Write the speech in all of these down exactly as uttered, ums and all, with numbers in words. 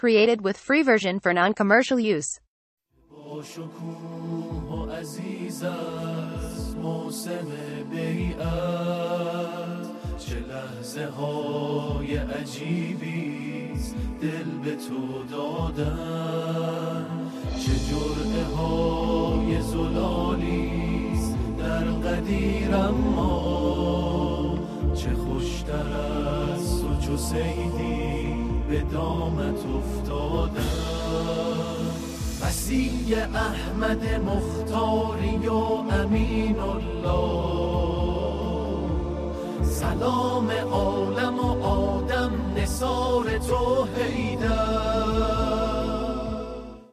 Created with free version for non-commercial use. با شکوه و عزیز است موسم بیعت، چه لحظه های عجیبی است دل به تو دادن، چه جرعه های زلالی است در قدیر، اما چه خوشتر است و چو صیدی به دامت افتادن. مسیح احمد مختاری و امین الله، سلام عالم و آدم نثار تو حیدر.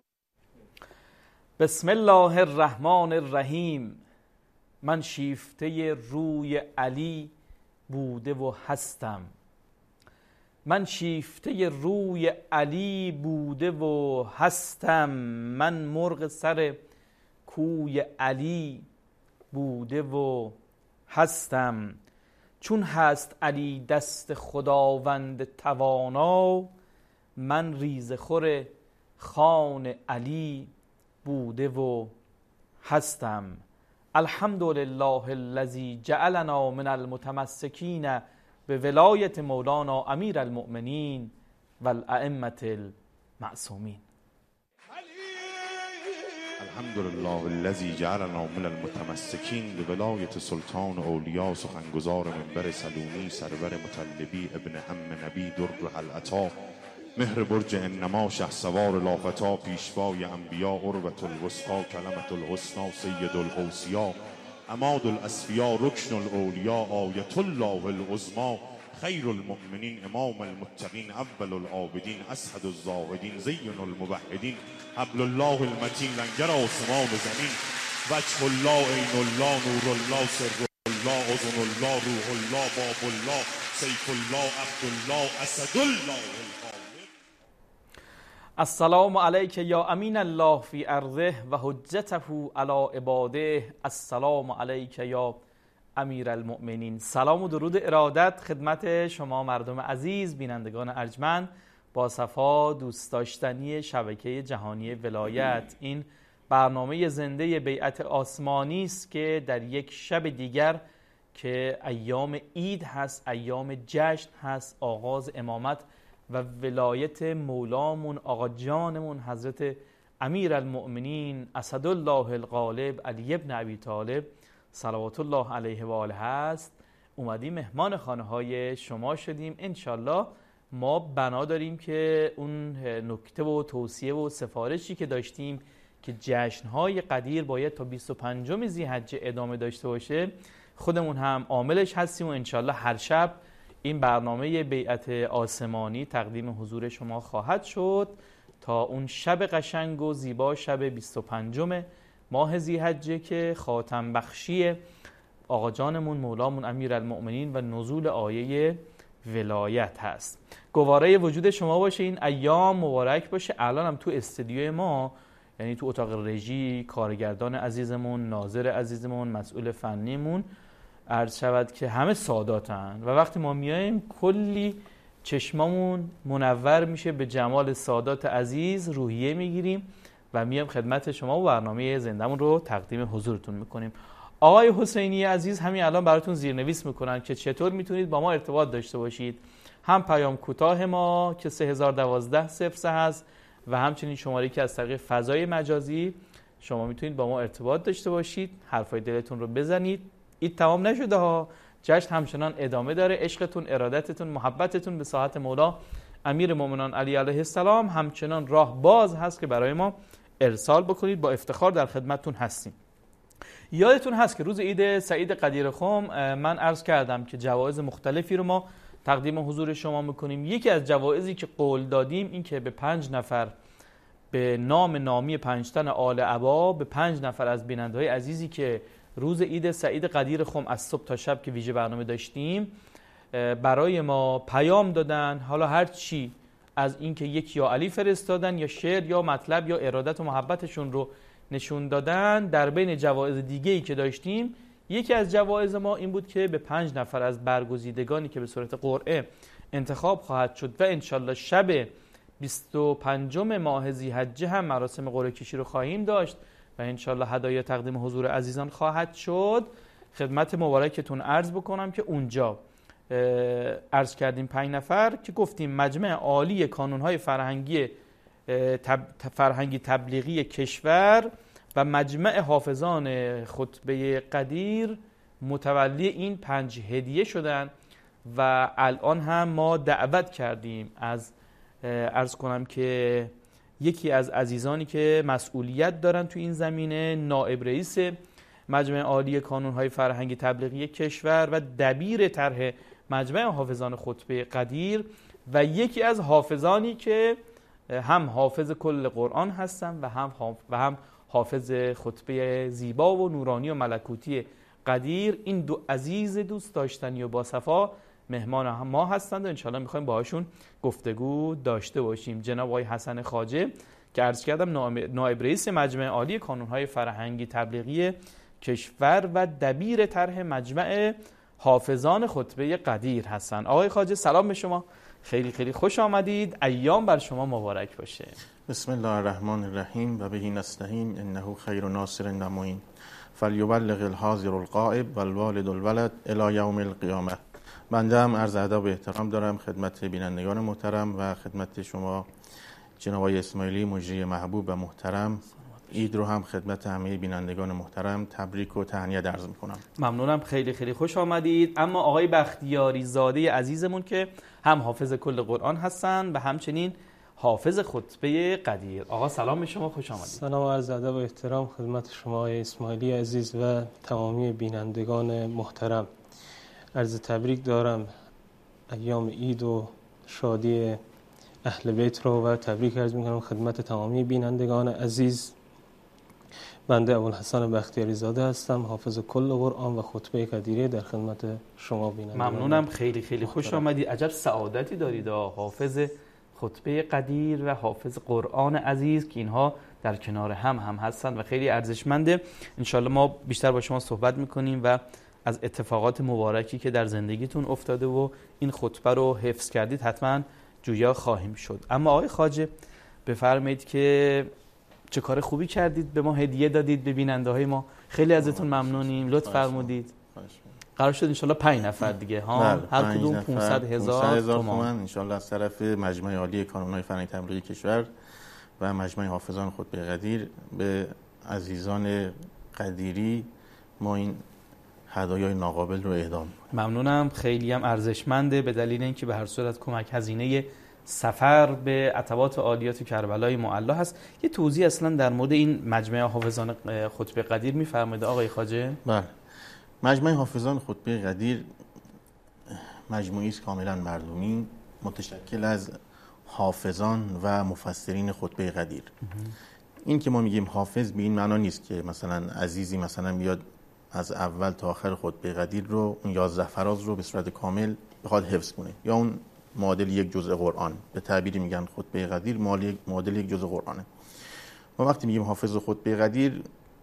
بسم الله الرحمن الرحیم. من شیفته روی علی بوده و هستم، من شیفته روی علی بوده و هستم، من مرغ سر کوی علی بوده و هستم. چون هست علی دست خداوند توانا، من ریزه خور خوان علی بوده و هستم. الحمدلله الذی جعلنا من المتمسکین به ولایت مولانا امیر المؤمنین و الائمة المعصومین. الحمدلله الذی جعلنا من المتمسکین به ولایت سلطان اولیاء سخنگزار منبر سلومی سرور مطلبی ابن عم نبی در العطا مهر برج انما شهسوار لافتا پیشوای انبیا عروة الوثقی کلمة الحسنی سید الاوصیا عماد الاسفیا رکن الاولیا آیت الله العظمی خیر المؤمنین امام المتقین اول العابدین اسعد الزاهدین زین الموحدین حبل الله المتین لنگر آسمان زمین وجه الله عین الله نور الله سر الله اذن الله روح الله باب الله سیف الله عبدالله اسد الله. السلام علیک یا امین الله فی ارضه و حجته علی عباده. السلام علیک یا امیر المؤمنین. سلام و درود ارادت خدمت شما مردم عزیز، بینندگان ارجمند با صفا دوست داشتنی شبکه جهانی ولایت. این برنامه زنده بیعت آسمانی است که در یک شب دیگر که ایام عید هست، ایام جشن هست، آغاز امامت و ولایت مولامون آقا جانمون حضرت امیر المؤمنین اسدالله الغالب علی ابن ابی طالب صلوات الله علیه و آله هست. اومدیم مهمان خانه های شما شدیم. انشالله ما بنا داریم که اون نکته و توصیه و سفارشی که داشتیم که جشنهای قدیر باید تا بیست و پنجم ذی‌حجه ادامه داشته باشه، خودمون هم عاملش هستیم و انشالله هر شب این برنامه بیعت آسمانی تقدیم حضور شما خواهد شد تا اون شب قشنگ و زیبا، شب بیست و پنجم ماه ذی‌حجه که خاتم بخشی آقا جانمون مولامون امیر المؤمنین و نزول آیه ولایت هست. گواره وجود شما باشه، این ایام مبارک باشه. الان هم تو استودیوی ما، یعنی تو اتاق رژی، کارگردان عزیزمون، ناظر عزیزمون، مسئول فنیمون، عرض شود که همه ساداتن و وقتی ما میایم کلی چشمامون منور میشه به جمال سادات عزیز، روحیه میگیریم و میام خدمت شما و برنامه زندمون رو تقدیم حضورتون میکنیم. آقای حسینی عزیز همین الان براتون زیرنویس میکنن که چطور میتونید با ما ارتباط داشته باشید. هم پیام کوتاه ما که سه هزار و دوازده صفر سه هست و همچنین شماره که از طریق فضای مجازی شما میتونید با ما ارتباط داشته باشید، حرفای دلتون رو بزنید. این تمام نشده ها، جشن همچنان ادامه داره. عشقتون، ارادتتون، محبتتون به ساحت مولا امیر مومنان علی علیه السلام همچنان راه باز هست که برای ما ارسال بکنید. با افتخار در خدمتتون هستیم. یادتون هست که روز عید سعید قدیر خم من عرض کردم که جوایز مختلفی رو ما تقدیم حضور شما میکنیم. یکی از جوایزی که قول دادیم این که به پنج نفر به نام نامی پنج تن آل عبا، به پنج نفر از بیننده‌های عزیزی که روز عید سعید قدیر خم از صبح تا شب که ویژه برنامه داشتیم برای ما پیام دادن، حالا هر چی از اینکه یک یا علی فرستادن یا شعر یا مطلب یا ارادت و محبتشون رو نشون دادن، در بین جوایز دیگه‌ای که داشتیم یکی از جوایز ما این بود که به پنج نفر از برگزیدگانی که به صورت قرعه انتخاب خواهد شد و انشالله شب بیست و پنجم ماه ذی‌حجه هم مراسم قرعه کشی رو خواهیم داشت و انشالله هدایا تقدیم حضور عزیزان خواهد شد. خدمت مبارکتون عرض بکنم که اونجا عرض کردیم پنج نفر که گفتیم مجمع عالی کانونهای فرهنگی تب... فرهنگی تبلیغی کشور و مجمع حافظان خطبه قدیر متولی این پنج هدیه شدن و الان هم ما دعوت کردیم از عرض کنم که یکی از عزیزانی که مسئولیت دارن تو این زمینه، نائب رئیس مجمع عالی کانونهای فرهنگی تبلیغی کشور و دبیر طرح مجمع حافظان خطبه قدیر و یکی از حافظانی که هم حافظ کل قرآن هستن و هم و هم حافظ خطبه زیبا و نورانی و ملکوتی قدیر. این دو عزیز دوست داشتنی و باصفا مهمان ما هستند و انشالله میخوایم باهاشون گفتگو داشته باشیم. جناب آقای حسن خواجه که عرض کردم نائب رئیس مجمع عالی کانونهای فرهنگی تبلیغی کشور و دبیر طرح مجمع حافظان خطبه قدیر هستن. آقای خواجه سلام به شما، خیلی خیلی خوش آمدید، ایام بر شما مبارک باشه. بسم الله الرحمن الرحیم و بهی نستعین انه خیر ناصر نموین فلیبلغ الحاضر الغائب والوالد الولد الی یوم القیامه. بنده هم عرض ادب و احترام دارم خدمت بینندگان محترم و خدمت شما جناب آقای اسماعیلی مجری محبوب و محترم. عید رو هم خدمت همه بینندگان محترم تبریک و تهنیت عرض میکنم. ممنونم، خیلی خیلی خوش آمدید. اما آقای بختیاری زاده عزیزمون که هم حافظ کل قرآن هستن و همچنین حافظ خطبه قدیر. آقا سلام به شما، خوش آمدید. سلام و عرض ادب و احترام خدمت شما آقای اسماعیلی عزیز و تمامی بینندگان محترم. عرض تبریک دارم ایام عید و شادی اهل بیت رو و تبریک عرض میکنم خدمت تمامی بینندگان عزیز. بنده ابوالحسن بختیاری زاده هستم، حافظ کل قرآن و خطبه قدیره در خدمت شما بینندگان. ممنونم، خیلی خیلی خوش آمدید. عجب سعادتی دارید، حافظ خطبه قدیر و حافظ قرآن عزیز که اینها در کنار هم هم هستن و خیلی ارزشمنده. انشالله ما بیشتر با شما صحبت میکنیم و از اتفاقات مبارکی که در زندگیتون افتاده و این خطبه رو حفظ کردید حتما جویا خواهیم شد. اما آقای خواجه بفرمایید که چه کار خوبی کردید، به ما هدیه دادید به بیننده های ما، خیلی ازتون ممنونیم، لطف فرمودید. قرار شد انشالله پنج نفر دیگه ها، هر کدوم پانصد هزار تومان انشالله از طرف مجمع عالی کانونهای فرهنگی تبلیغی کشور و مجمع حافظان خطبه قدیر به عزیزان قدیری ما این هدایای ناقابل رو اهدا می‌کنیم. ممنونم، خیلی هم ارزشمنده به دلیل اینکه به هر صورت کمک هزینه سفر به عتبات عالیات کربلای معلا هست. یه توضیح اصلا در مورد این مجمع حافظان خطبه قدیر می‌فرمایید آقای خواجه؟ بله. مجمع حافظان خطبه قدیر مجموعی است کاملا مردمی متشکل از حافظان و مفسرین خطبه قدیر. این که ما میگیم حافظ به این معنا نیست که مثلا عزیزی مثلا بیاد از اول تا آخر خطبه قدیر رو اون یازده فراز رو به صورت کامل بخواد حفظ کنه، یا اون معادل یک جزء قرآن، به تعبیری میگن خطبه قدیر معادل یک جزء قرآنه. ما وقتی میگیم حافظ خطبه قدیر،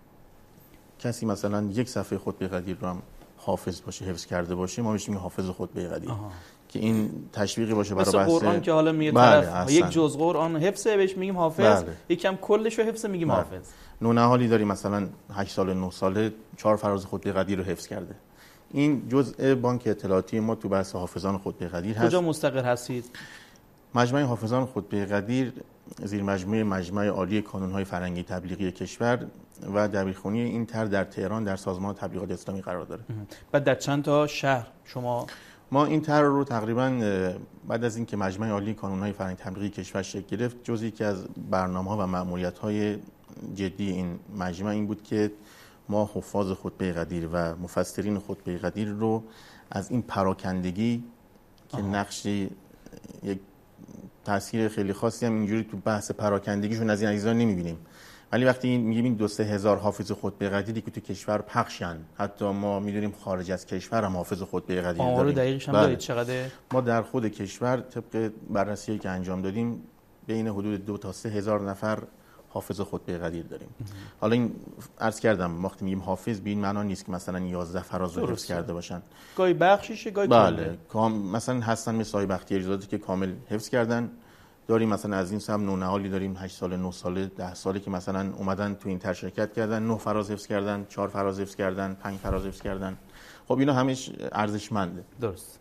کسی مثلا یک صفحه خطبه قدیر رو هم حافظ باشه، حفظ کرده باشه، ما بهش میگیم حافظ خطبه قدیر. آها. که این تشویقی باشه برای بحث قرآن که حالا میگه طرف یک جزء قرآن حفظه بهش میگیم حافظ، بله. یکم کلش رو حفظه میگیم بله. حافظ. نونهالی داری مثلا هشت سال نه ساله چهار فراز خطبه قدیر رو حفظ کرده. این جزء بانک اطلاعاتی ما تو بحث حافظان خطبه قدیر هست. کجا مستقر هستید؟ مجمع حافظان خطبه قدیر زیر مجموعه مجمع عالی کانونهای فرهنگی تبلیغی کشور و دبیرخونه این طرح در تهران در سازمان تبلیغات اسلامی قرار داره. و در چند تا شهر شما؟ ما این طرح رو تقریبا بعد از اینکه مجمع عالی کانونهای فرهنگی تبلیغی کشور شکل گرفت، جزئی که از برنامه‌ها و مأموریت‌های جدی این مجمع این بود که ما حفاظ خطبه قدیر و مفسرین خطبه قدیر رو از این پراکندگی که نقش یک تاثیر خیلی خاصی هم اینجوری تو بحث پراکندگیشون از این عزیزان نمی‌بینیم، ولی وقتی میگیم این دو سه هزار حافظ خطبه قدیری که تو کشور پخشن، حتی ما میدونیم خارج از کشور هم حافظ خطبه قدیر داریم. آمار دقیقش هم دارید چقدر؟ ما در خود کشور طبق بررسی که انجام دادیم بین حدود دو تا سه هزار نفر حافظ خطبه قدیر داریم. حالا این عرض کردم وقتی میگیم حافظ به این معنا نیست که مثلا یازده فراز رو حفظ کرده باشن، گاهی بخشیشه گاهی بله کام مثلا هستن مثل آقای بختیاری زاده که کامل حفظ کردن، داریم مثلا از این سم نونهالی داریم هشت ساله، نه ساله، ده ساله که مثلا اومدن تو این تر شرکت کردن، نه فراز حفظ کردن، چهار فراز حفظ کردن، پنج فراز حفظ کردن. خب اینا همش ارزشمنده. درست.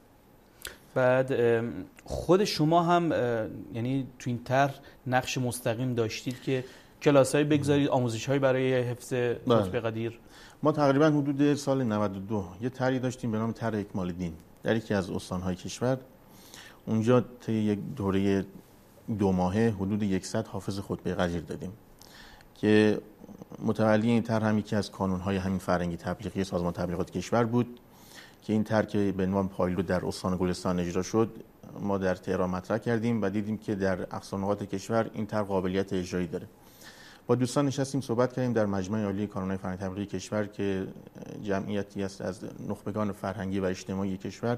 بعد خود شما هم یعنی تو این طرح نقش مستقیم داشتید که کلاس‌های بگذارید، آموزش‌های برای حفظ خطبه قدیر؟ ما تقریبا حدود سال نود و دو یه طرحی داشتیم به نام طرح اکمال دین در یکی از استان‌های کشور. اونجا طی یک دوره دو ماهه حدود صد حافظ خطبه قدیر دادیم که متولی این طرح هم یکی از کانون‌های همین فرهنگی تبلیغی سازمان تبلیغات کشور بود که این طرح که به عنوان پایلوت در استان گلستان اجرا شد ما در تهران مطرح کردیم و دیدیم که در اقصا نقاط کشور این طرح قابلیت اجرایی داره. با دوستان نشستیم صحبت کردیم در مجمع عالی کانون‌های فرهنگی تبلیغی کشور که جمعیتی است از نخبگان فرهنگی و اجتماعی کشور.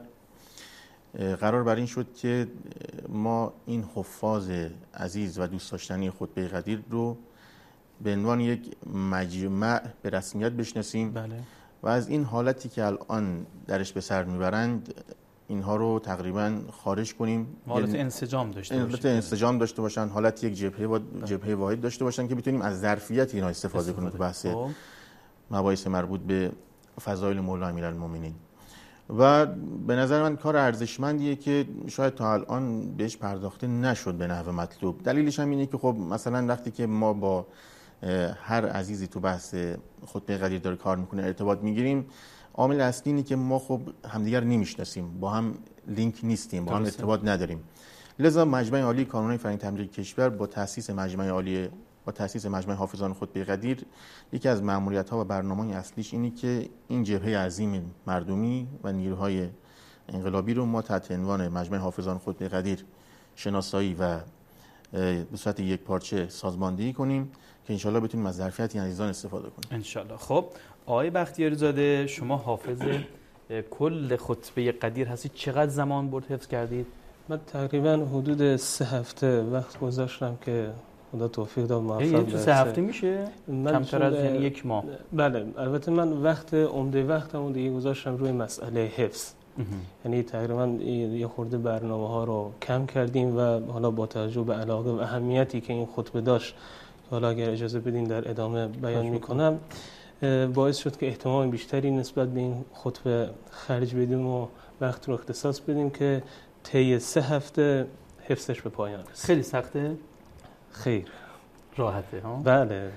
قرار بر این شد که ما این حفاظ عزیز و دوست داشتنی خطبه قدیر رو به عنوان یک مجمع به رسمیت بشناسیم. بله. و از این حالتی که الان درش به سر میبرند اینها رو تقریبا خارج کنیم، حالت انسجام داشته باشن، حالت انسجام داشته باشن، حالت یک جبهه و جبهه واحد داشته باشن که بتونیم از ظرفیت اینا استفاده کنیم تو بحث مباحث مربوط به فضایل مولا امیرالمومنین. و به نظر من کار ارزشمندیه که شاید تا الان بهش پرداخته نشد به نحو مطلوب. دلیلش هم اینه که خب مثلا وقتی که ما با هر عزیزی تو بحث خطبه قدیر داره کار میکنه ارتباط میگیریم، عامل اصلی اینه که ما خب همدیگر نمیشناسیم، با هم لینک نیستیم، با هم ارتباط نداریم. لذا مجمع عالی کانون‌های فرهنگی تبلیغی کشور با تأسیس مجمع عالی با تأسیس مجمع حافظان خطبه قدیر یکی از مأموریت‌ها و برنامه‌های اصلیش اینه که این جبهه عظیم مردمی و نیروهای انقلابی رو ما تحت عنوان مجمع حافظان خطبه قدیر شناسایی و به صورت یک پارچه سازماندهی کنیم که انشالله بتونیم از ظرفیت این عزیزان استفاده کنیم انشالله. خب آقای بختیاری زاده، شما حافظ کل خطبه قدیر هستید، چقدر زمان برد حفظ کردید؟ من تقریبا حدود سه هفته وقت گذاشتم که خدا توفیق داد موفق یعنی تو سه هفته میشه؟ کمتر از یعنی یک ماه؟ بله، البته من وقت عمده وقتمو دیگه گذاشتم روی مسئله حفظ. یعنی تقریبا یه خورده برنامه ها رو کم کردیم و حالا با توجه به علاقه و اهمیتی که این خطبه داشت، حالا اگر اجازه بدین در ادامه بیان میکنم، باعث شد که اهتمام بیشتری نسبت به این خطبه خرج بدیم و وقت رو اختصاص بدیم که طی سه هفته حفظش به پایان رسید. خیلی سخته؟ خیر، راحته ها؟ بله.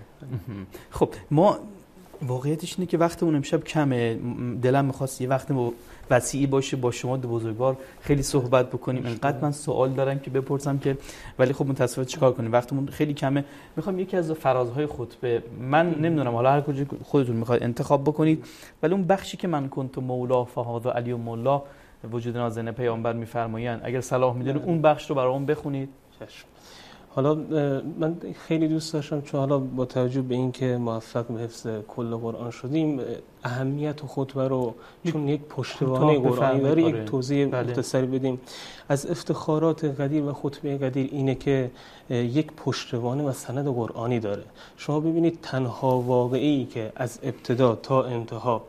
خب ما واقعیتش اینه که وقتمون امشب کمه، دلم می‌خواست یه وقت وسیعی باشه با شما دو بزرگوار خیلی صحبت بکنیم. اینقدر من سوال دارم که بپرسم که ولی خب متأسفانه چیکار کنیم، وقتمون خیلی کمه. میخوام یکی از فرازهای خطبه، من نمیدونم حالا هر کجا خودتون میخواید انتخاب بکنید، ولی اون بخشی که من کنت مولا فهذا علی مولا وجود نازنین پیامبر میفرمایند، اگر صلاح میدونید اون بخش رو برام بخونید. چشم. حالا من خیلی دوست داشتم چون حالا با توجه به این که موفق به حفظ کل قرآن شدیم، اهمیت خطبه رو چون یک پشتوانه قرآنی داره یک توضیح مختصری بدیم. از افتخارات قدیر و خطبه قدیر اینه که یک پشتوانه و سند قرآنی داره. شما ببینید تنها واقعی که از ابتدا تا انتها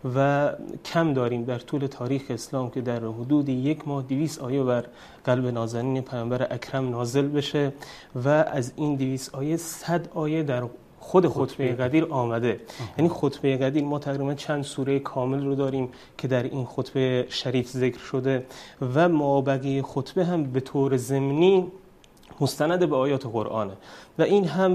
و کم داریم در طول تاریخ اسلام که در حدود یک ماه دویست آیه بر قلب نازنین پیامبر اکرم نازل بشه و از این دویست آیه صد آیه در خود خطبه قدیر آمده. یعنی خطبه قدیر ما تقریبا چند سوره کامل رو داریم که در این خطبه شریف ذکر شده و مابقی خطبه هم به طور ضمنی مستند به آیات قرآنه و این هم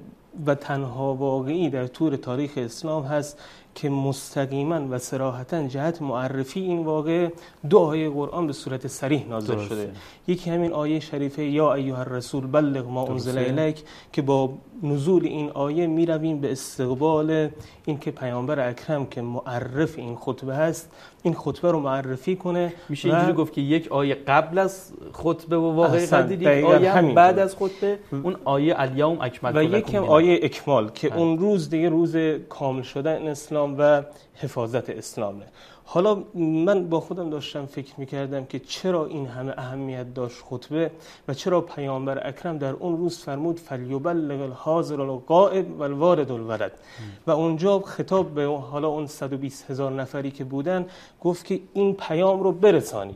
و تنها واقعی در طول تاریخ اسلام هست که مستقیما و صراحتا جهت معرفی این واقع دو آیه قرآن به صورت صریح نازل درسته. شده. یکی همین آیه شریفه یا ایها الرسول بلغ ما انزل الیک که با نزول این آیه می رویم به استقبال این که پیامبر اکرم که معرف این خطبه هست این خطبه رو معرفی کنه. میشه اینجوری گفت که یک آیه قبل از خطبه و واقعه قدیر، یک آیه هم بعد از خطبه، اون آیه الیوم اکملت و یک هم آیه اکمال که هم. اون روز دیگه روز کامل شدن اسلام و حفاظت اسلامه. حالا من با خودم داشتم فکر میکردم که چرا این همه اهمیت داشت خطبه و چرا پیامبر اکرم در اون روز فرمود فلیبلغ الحاضر الغائب والوارد الولد و اونجا خطاب به حالا اون صد و بیست هزار نفری که بودن گفت که این پیام رو برسانید.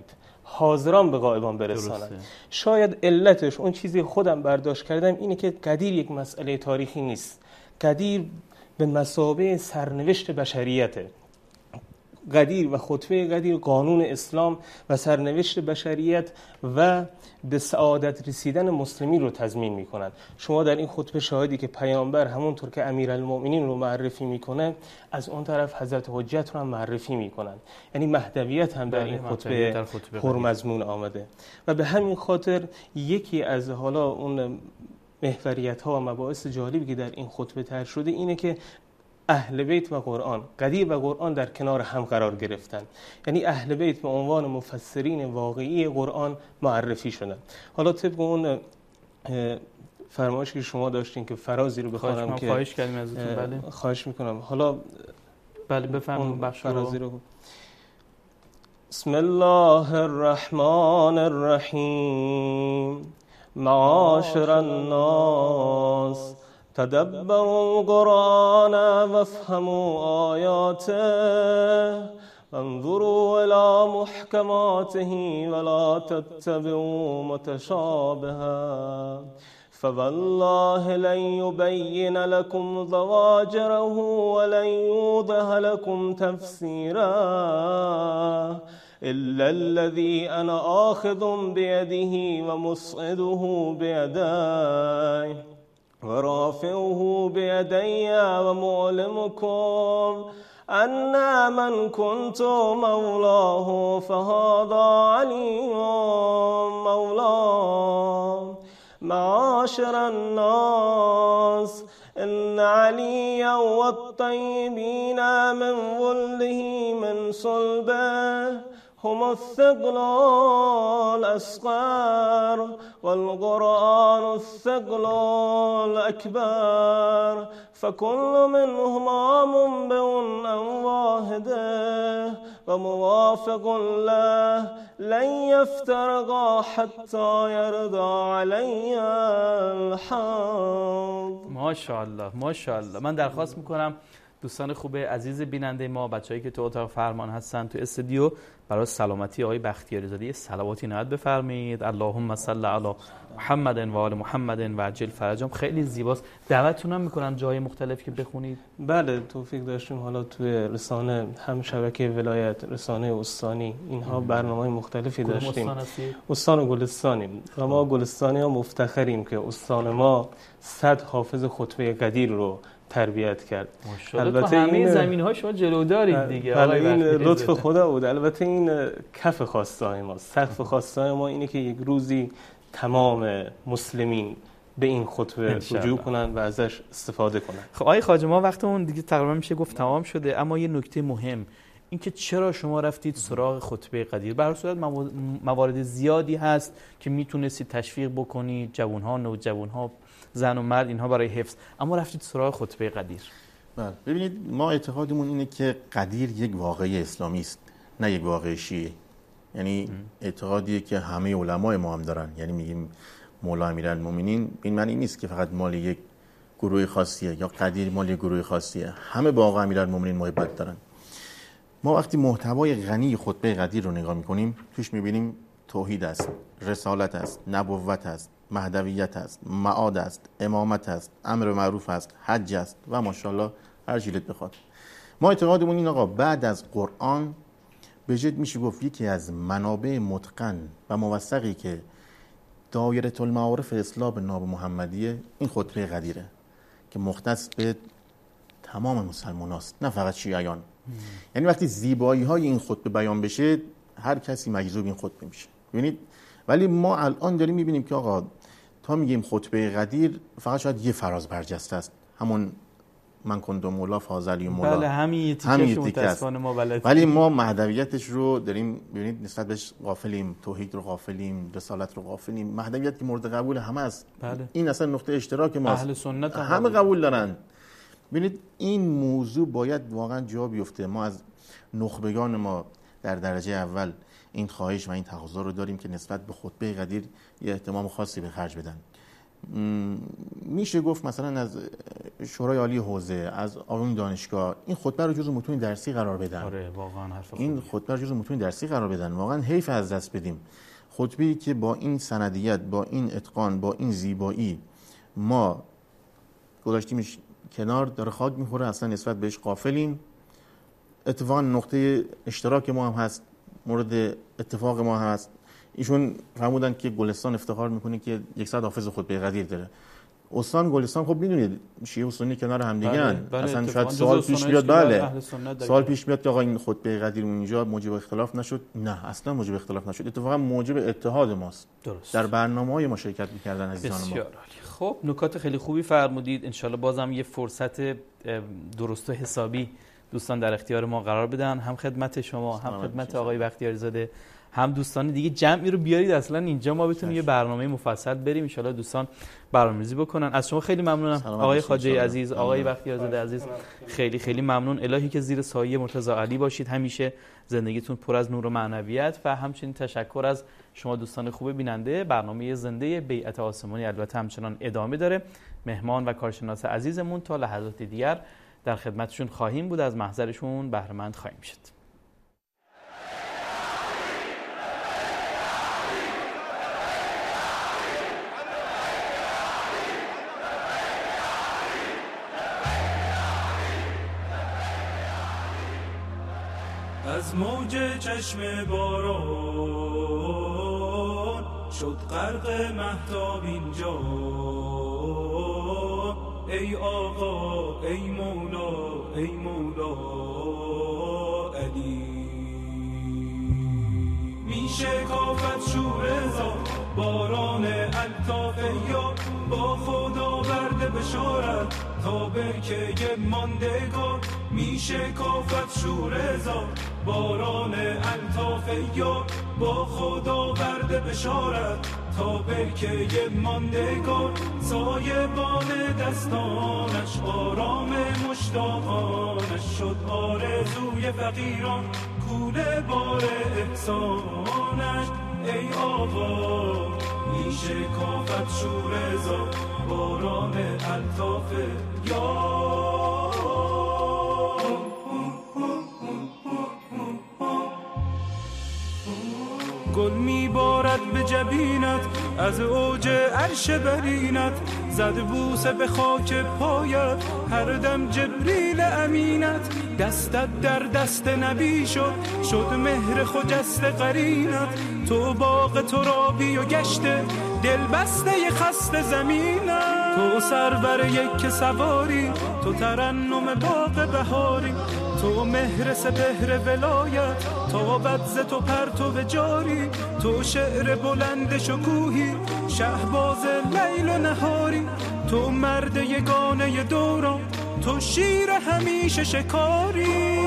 حاضران به غایبان برسانند. درسته. شاید علتش اون چیزی خودم برداشت کردم اینه که قدیر یک مسئله تاریخی نیست. قدیر به مثابه سرنوشت بشریته. قدیر و خطبه قدیر قانون اسلام و سرنوشت بشریت و به سعادت رسیدن مسلمین رو تضمین میکنن. شما در این خطبه شاهدی که پیامبر همونطور که امیرالمؤمنین رو معرفی میکنه، از اون طرف حضرت حجت رو هم معرفی میکنن. یعنی مهدویت هم در این خطبه پرمضمون آمده و به همین خاطر یکی از حالا اون محوریت ها و مباحث جالبی که در این خطبه طرح شده اینه که اهل بیت و قرآن، قدیر و قرآن در کنار هم قرار گرفتن. یعنی اهل بیت به عنوان مفسرین واقعی قرآن معرفی شدن. حالا طبق اون فرمایشی که شما داشتین که فرازی رو بخوانم که خواهش کردیم ازتون. بله خواهش میکنم. حالا بله بفرمایید بخش فرازی رو. بسم الله الرحمن الرحیم. معاشر الناس تدبروا القرآن وافهموا آیاته وانظروا الى محکماته ولا تتبعوا متشابها فوالله لن يبين لكم ضواجره ولن يوضح لكم تفسيرا إلا الذي أنا آخذ بيده ومصعده بيدي ورافعه بيدي ومعلمكم أن من كنت مولاه فهذا علي مولاه معاشر الناس إن عليا والطيبين من ولده من صلبه هم الثقل الأصغر والقرآن الثقل الأكبر فكل منهما منبع عن واحده وموافق له لن يفترقا حتى يرضى علي الحوض. ماشاءالله ماشاءالله. من درخواست میکنم دوستان خوب عزیز بیننده ما، بچه‌ای که تو اتاق فرمان هستن تو استودیو، برای سلامتی آقای بختیاری زاده یه صلواتی نهاد بفرمایید. اللهم صل علی محمد و آل محمد و عجل فرجهم. خیلی زیباست. دعوتتون هم میکنم جای مختلف که بخونید. بله توفیق داشتیم. حالا توی رسانه هم شبکه ولایت، رسانه استانی، اینها برنامه‌های مختلفی داشتیم. استان گلستانی و ما گلستانی ها مفتخریم که استان ما صد حافظ خطبه قدیر رو تربیت کرد. البته همه زمین‌ها شما جلو دارید دیگه. بله این لطف خدا بود. البته این کف خواسته‌های ما، سقف خواسته‌های ما اینه که یک روزی تمام مسلمین به این خطبه رجوع کنن و ازش استفاده کنن. خب آقای خواجه ما وقتمون دیگه تقریبا میشه گفت تمام شده، اما یه نکته مهم اینکه چرا شما رفتید سراغ خطبه قدیر؟ به هر صورت موارد زیادی هست که میتونستید تشویق بکنید، جوان‌ها، نوجوان‌ها، زن و مرد، اینها برای حفظ، اما رفتید سراغ خطبه قدیر. بله ببینید ما اعتقادمون اینه که قدیر یک واقعه اسلامی است، نه یک واقعه شیعه. یعنی اعتقادیه که همه علمای ما هم دارن. یعنی میگیم مولا امیرالمومنین، این معنی نیست که فقط مال یک گروه خاصیه یا قدیر مال یک گروه خاصیه. همه با آقا امیرالمومنین محبت دارن. ما وقتی محتوای غنی خطبه قدیر رو نگاه میکنیم توش میبینیم توحید است، رسالت است، نبوت است، مهدویت است، معاد است، امامت است، امر معروف است، حج است و ماشاءالله هر چیلت بخواد. ما اعتقادمون این آقا بعد از قرآن به جد میشه گفت یکی از منابع متقن و موثقی که دایره المعارف اصلاح به ناب محمدیه این خطبه قدیره که مختص به تمام مسلمان است، نه فقط شیعیان. یعنی وقتی زیبایی های این خطبه بیان بشه هر کسی مجذوب این خطبه میشه. ببینید ولی ما الان داریم میبینیم که آقا تا میگیم خطبه قدیر فقط شاید یه فراز برجسته است، همون من کندم مولا فاضلی مولا. بله همین تیکش متاسفانه ما بلد. ولی ما مهدویتش رو داریم ببینید نسبت بهش غافلیم، توحید رو غافلیم، رسالت رو غافلیم. مهدویت که مورد قبول همه است. بله. این اصلا نقطه اشتراک ماست. اهل سنت هم همه قبول دارن. ببینید این موضوع باید واقعا جا بیفته. ما از نخبگان ما در درجه اول این خواهش و این تقاضا رو داریم که نسبت به خطبه قدیر یه اهتمام خاصی به خرج بدن. میشه گفت مثلا از شورای عالی حوزه، از آقایون دانشگاه این خطبه رو جزو متون درسی قرار بدن. آره واقعا حرف این خطبه رو جزو متون درسی قرار بدن. واقعا حیف از دست بدیم خطبه‌ای که با این سندیت، با این اتقان، با این زیبایی ما گذاشتیمش کنار، داره خاک میخوره، اصلا نسبت بهش غافلیم. اتفاقا نقطه اشتراک ما هم هست، مورد اتفاق ما هم هست. ایشون فرمودن که گلستان افتخار میکنه که صد حافظ خطبه قدیر داره. استان گلستان خب میدونید شیعه و سنی کنار هم دیگه بله، بله، بله، اصلا شاید سوال پیش بیاد بله سوال پیش بیاد که آقا این خطبه قدیر اونجا موجب اختلاف نشد. نه اصلا موجب اختلاف نشد، اتفاقا موجب اتحاد ماست. درست. در برنامه‌های ما شرکت می‌کردن عزیزان ما. بسیار عالی. خب نکات خیلی خوبی فرمودید. انشالله بازم یه فرصت درست و حسابی دوستان در اختیار ما قرار بدن، هم خدمت شما هم خدمت آقای بختیاری زاده، هم دوستان دیگه جمعی رو بیارید اصلا اینجا ما بتونیم یه برنامه مفصل بریم، ان شاءالله دوستان برنامه‌ریزی بکنن. از شما خیلی ممنونم آقای خواجه عزیز، آقای بختیاری زاده عزیز، خیلی خیلی ممنون. الهی که زیر سایه مرتضی علی باشید، همیشه زندگیتون پر از نور و معنویت. و همچنین تشکر از شما دوستان خوب بیننده. برنامه زنده بیعت آسمانی البته همچنان ادامه داره. مهمان و کارشناس عزیزمون تا لحظات دیگر در خدمتشون خواهیم بود، از محضرشون بهره مند خواهیم شد. از موج چشم باران شد غرق مهتاب اینجا، ای آقا ای مولا ای مولا علی. میشه کافت شورزا باران الطاف یا با خدا برده بشارت تا برکه ماندگار. میشه کافت شورزا باران الطاف یا با خدا برده بشارت تا برکه ماندگار. سایبان دستانش آرام مشتاقانش شد آرزوی فقیران کوله بار احسانش. ای آقا میشه کافت شورزا باران الطاف یا گل میبارد به جبینت از اوج عرش برینت، زد بوسه به خاک پایت هر دم جبریل امینت. دستت در دست نبی شد شد مهر خجست قرینت، تو باغ ترابی و گشته دل بسته خسته زمینت. تو سرور یک سواری تو ترنم باغ بهاری، تو مهر سپهر ولایت تا بدز تو پرتو جاری. تو شعر بلند شکوهی شهباز لیل و نهاری، تو مرد یگانه دوران تو شیر همیشه شکاری.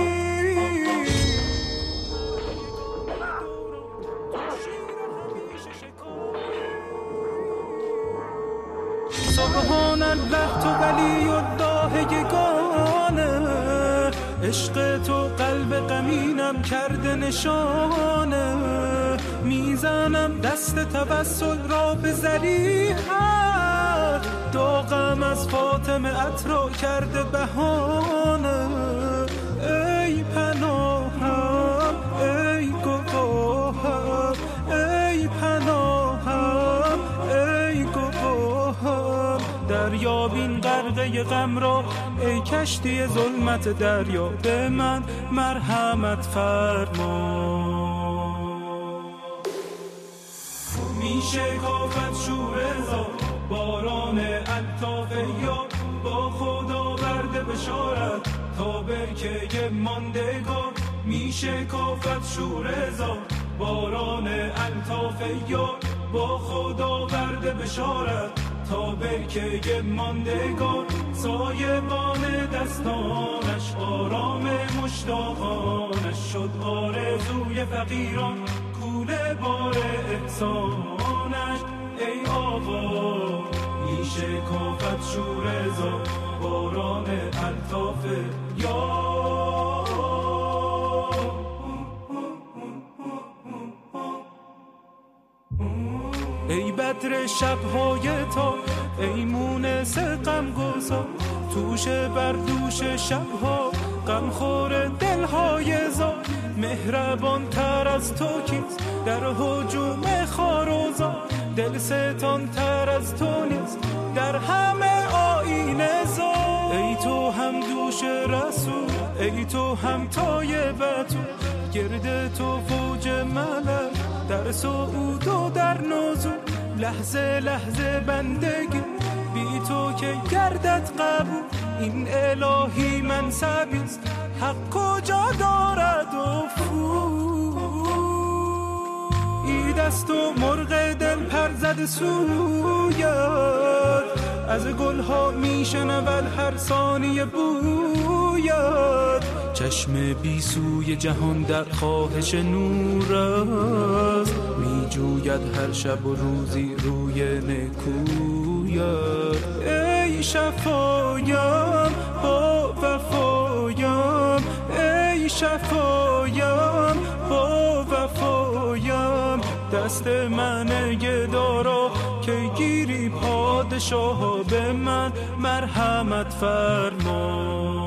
سبحان الله تو ولی الله یگانه، عشق تو قلب غمینم کرده نشانه. میزنم دست توسل را به ذریحت، داغم از فاطمه عطرا کرده بهانه. ای پناهم ای گواهم ای پناهم ای گواهم، دریابین غرقه غم را ای کشتی ظلمت دریا به من مرحمت فرما. میشه کافت شورزا باران الطاف یا با خدا برده بشارت تا برکه ماندگار. میشه کافت شورزا باران الطاف یا با خدا برده بشارت تا برکه ماندگار. سایبان دستانش آرام مشتاقانش شد آرزوی فقیران کوله بار احسانش. ای آقا میشه کافت شورزا باران الطاف یا ای بدر شبهای تا ای مونس غم گسار، توش بر دوش شبها غم خور دلهای زار. مهربان تر از تو کیست در هجوم خاروزار، دل ستان تر از تو نیست در همه آینه زار. ای تو هم دوش رسول، ای تو هم طیبتون، گرد تو فوج ملک در صعود و در نزول. لحظه لحظه بندگی بی تو که گردت قبول، این الهی منصبیست حق کجا دارد افول. ای دست و مرغ دل پر زده سویت، از گلها میشنود هر ثانیه بویت. چشم بی سوی جهان در خواهش نور است، می جوید هر شب و روزی روی نکویت. ای شفایم با وفایم، ای شفایم با وفایم، دست من گدارا که گیری پادشاه به من مرحمت فرما.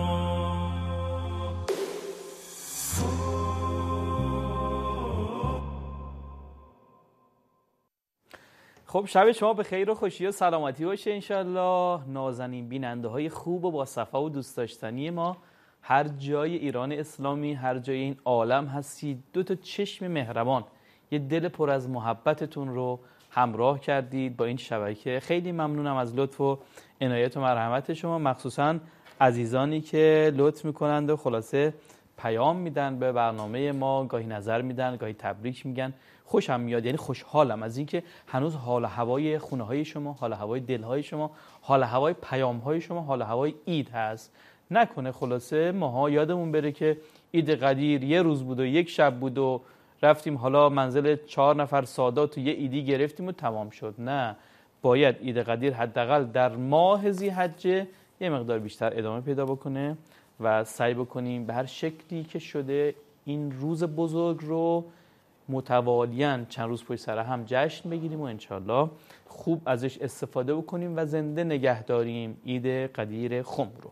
خب شب شما به خیر و خوشی و سلامتی باشه انشالله. نازنین بیننده های خوب و با صفا و دوست داشتنی ما هر جای ایران اسلامی، هر جای این عالم هستید، دو تا چشم مهربان، یه دل پر از محبتتون رو همراه کردید با این شبکه. خیلی ممنونم از لطف و عنایت و مرحمت شما، مخصوصا عزیزانی که لطف میکنند و خلاصه پیام میدن به برنامه ما، گاهی نظر میدن، گاهی تبریک میگن. خوشم میاد، یعنی خوشحالم از اینکه هنوز حال و هوای خونه های شما، حال و هوای دل های شما، حال و هوای پیام های شما، حال و هوای عید هست. نکنه خلاصه ماها یادمون بره که عید قدیر یه روز بود و یک شب بود و رفتیم حالا منزل چهار نفر سادات و یه عیدی گرفتیم و تمام شد. نه، باید عید قدیر حداقل در ماه ذی‌حجه یه مقدار بیشتر ادامه پیدا بکنه و سعی بکنیم به هر شکلی که شده این روز بزرگ رو متوالیاً چند روز پشت سر هم جشن بگیریم و انشالله خوب ازش استفاده بکنیم و زنده نگه داریم عید قدیر خم رو.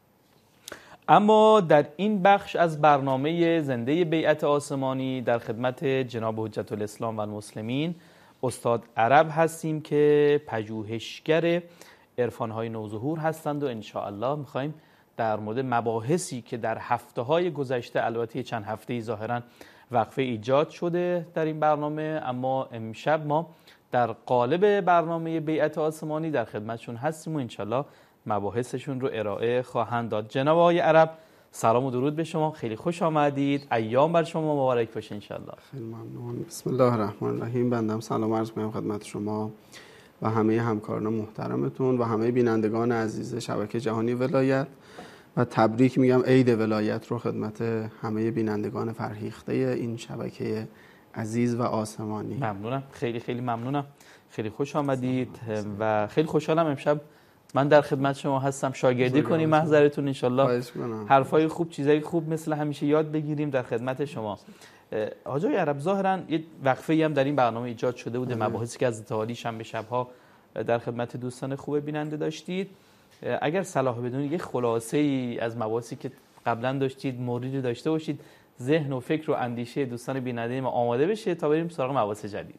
اما در این بخش از برنامه زنده بیعت آسمانی در خدمت جناب حجت الاسلام و المسلمین استاد عرب هستیم که پژوهشگر عرفان‌های نوظهور هستند و انشاءالله می‌خوایم در مورد مباحثی که در هفته‌های گذشته، البته چند هفته‌ای ظاهراً وقفه ایجاد شده در این برنامه، اما امشب ما در قالب برنامه بیعت آسمانی در خدمتشون هستیم و انشالله مباحثشون رو ارائه خواهند داد. جناب آقای عرب سلام و درود به شما، خیلی خوش آمدید، ایام بر شما مبارک باشه انشالله. خیلی ممنون. بسم الله الرحمن الرحیم. بندم سلام عرض می‌کنم خدمت شما و همه همکاران محترمتون و همه بینندگان عزیز شبکه جهانی ولایت و تبریک میگم عید ولایت رو خدمت همه بینندگان فرهیخته این شبکه عزیز و آسمانی. ممنونم، خیلی خیلی ممنونم، خیلی خوش آمدید و خیلی خوشحالم امشب من در خدمت شما هستم. شاگردی کنیم محضرتون انشالله، حرفای خوب، چیزای خوب مثل همیشه یاد بگیریم در خدمت شما. حاجی عرب ظاهرا یه وقفه‌ای هم در این برنامه ایجاد شده بوده، مباحثی که از تعالی شنبه شب‌ها در خدمت دوستان خوب بیننده داشتید. اگر صلاح بدونید یه خلاصه ای از مباحثی که قبلا داشتید موردی داشته باشید، ذهن و فکر و اندیشه دوستان بیننده ما آماده بشه تا بریم سراغ مباحث جدید.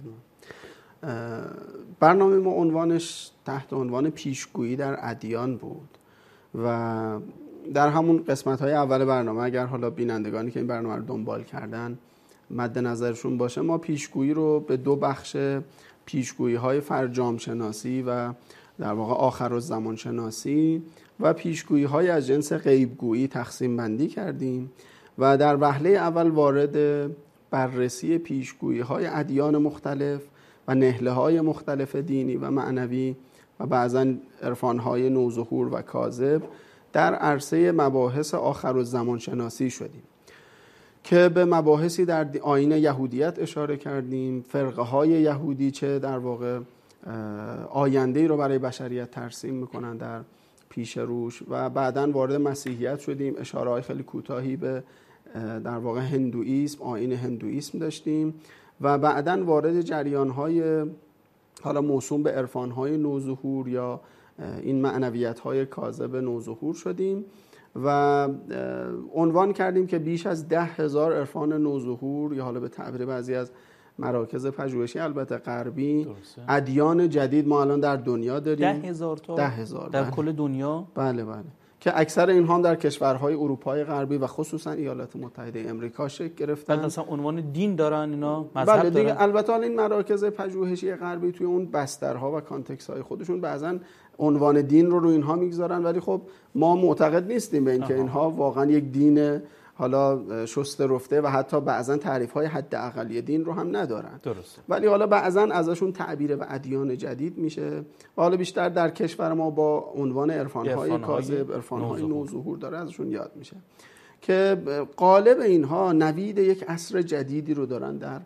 برنامه ما عنوانش تحت عنوان پیشگویی در ادیان بود و در همون قسمت‌های اول برنامه اگر حالا بینندگانی که این برنامه رو دنبال کردن مد نظرشون باشه، ما پیشگویی رو به دو بخش، پیشگویی‌های فرجام شناسی و در واقع آخرالزمان شناسی و پیشگویی‌های از جنس غیبگویی تقسیم بندی کردیم و در وهله اول وارد بررسی پیشگویی‌های ادیان مختلف و نهله‌های مختلف دینی و معنوی و بعضاً عرفان‌های نوظهور و کاذب در عرصه مباحث آخرالزمان شناسی شدیم که به مباحثی در آیین یهودیت اشاره کردیم، فرقه‌های یهودی چه در واقع آینده‌ای رو برای بشریت ترسیم میکنن در پیش روش و بعداً وارد مسیحیت شدیم، اشاره‌های خیلی کوتاهی به در واقع هندوئیسم، آیین هندوئیسم داشتیم و بعداً وارد جریان‌های حالا موسوم به عرفان‌های نوظهور یا این معنویت‌های کاذب نوظهور شدیم و عنوان کردیم که بیش از ده هزار عرفان نوظهور یا حالا به تعبیر بعضی از مراکز پژوهشی البته غربی ادیان جدید ما الان در دنیا داریم. ده هزار تا؟ ده هزار در بله. کل دنیا؟ بله بله، که اکثر اینها هم در کشورهای اروپای غربی و خصوصا ایالات متحده امریکا شکل گرفتن. بعد مثلا عنوان دین دارن اینا، مذهب بله دیگه دارن؟ البته این مراکز پژوهشی غربی توی اون بسترها و کانتکست های خودشون بعضا عنوان دین رو روی اینها میگذارن، ولی خب ما معتقد نیستیم به اینکه اینها واقعا یک دین حالا شسته رفته و حتی بعضا تعریف های حد اقلی دین رو هم ندارن. درسته. ولی حالا بعضا ازشون تعبیر به ادیان جدید میشه و حالا بیشتر در کشور ما با عنوان عرفان‌های کاذب، عرفان‌های نوظهور داره ازشون یاد میشه که قالب اینها نوید یک عصر جدیدی رو دارن در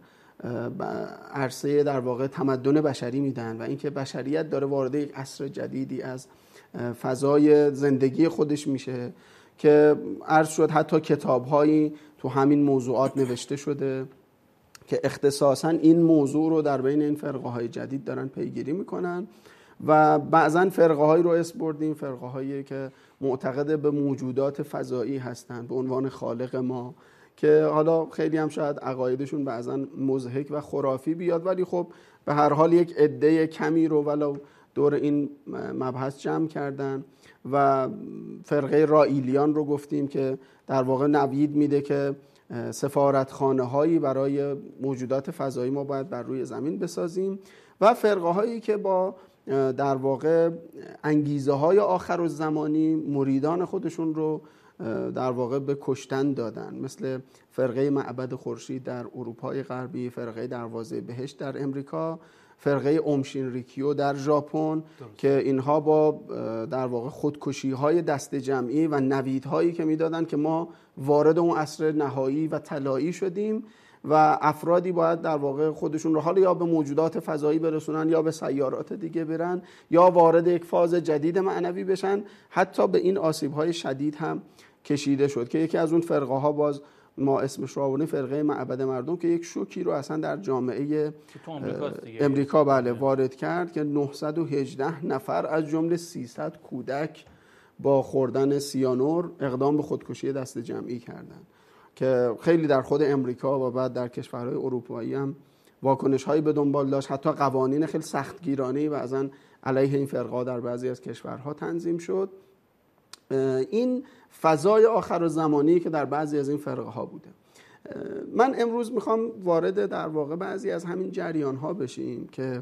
عرصه در واقع تمدن بشری میدن و اینکه بشریت داره وارد یک عصر جدیدی از فضای زندگی خودش میشه که عرض شد حتی کتاب‌هایی تو همین موضوعات نوشته شده که اختصاصاً این موضوع رو در بین این فرقه‌های جدید دارن پیگیری میکنن و بعضاً فرقه‌هایی رو اسم بردیم، فرقه‌هایی که معتقد به موجودات فضایی هستند به عنوان خالق ما، که حالا خیلی هم شاید عقایدشون بعضاً مضحک و خرافی بیاد، ولی خب به هر حال یک عده کمی رو ولو دور این مبحث جمع کردن. و فرقه رائیلیان رو گفتیم که در واقع نوید میده که سفارتخانه هایی برای موجودات فضایی ما باید بر روی زمین بسازیم و فرقه هایی که با در واقع انگیزه های آخرالزمانی مریدان خودشون رو در واقع به کشتن دادن، مثل فرقه معبد خورشید در اروپای غربی، فرقه دروازه بهشت در امریکا، فرقه اوم شینریکیو در ژاپن، که اینها با در واقع خودکشی های دست جمعی و نویدهایی که میدادن که ما وارد اون عصر نهایی و طلایی شدیم و افرادی باید در واقع خودشون رو حالا یا به موجودات فضایی برسونن یا به سیارات دیگه برن یا وارد یک فاز جدید معنوی بشن، حتی به این آسیب های شدید هم کشیده شد که یکی از اون فرقه ها باز ما اسمش رو آوردیم فرقه معبد مردم که یک شوکی رو اصلا در جامعه امریکا بله وارد کرد که نهصد و هجده نفر از جمله سیصد کودک با خوردن سیانور اقدام به خودکشی دست جمعی کردند که خیلی در خود امریکا و بعد در کشورهای اروپایی هم واکنش هایی به دنبال داشت. حتی قوانین خیلی سختگیرانه‌ای بعضن علیه این فرقه در بعضی از کشورها تنظیم شد. این فضای آخرالزمانی که در بعضی از این فرقه ها بوده. من امروز میخوام وارد در واقع بعضی از همین جریان ها بشیم که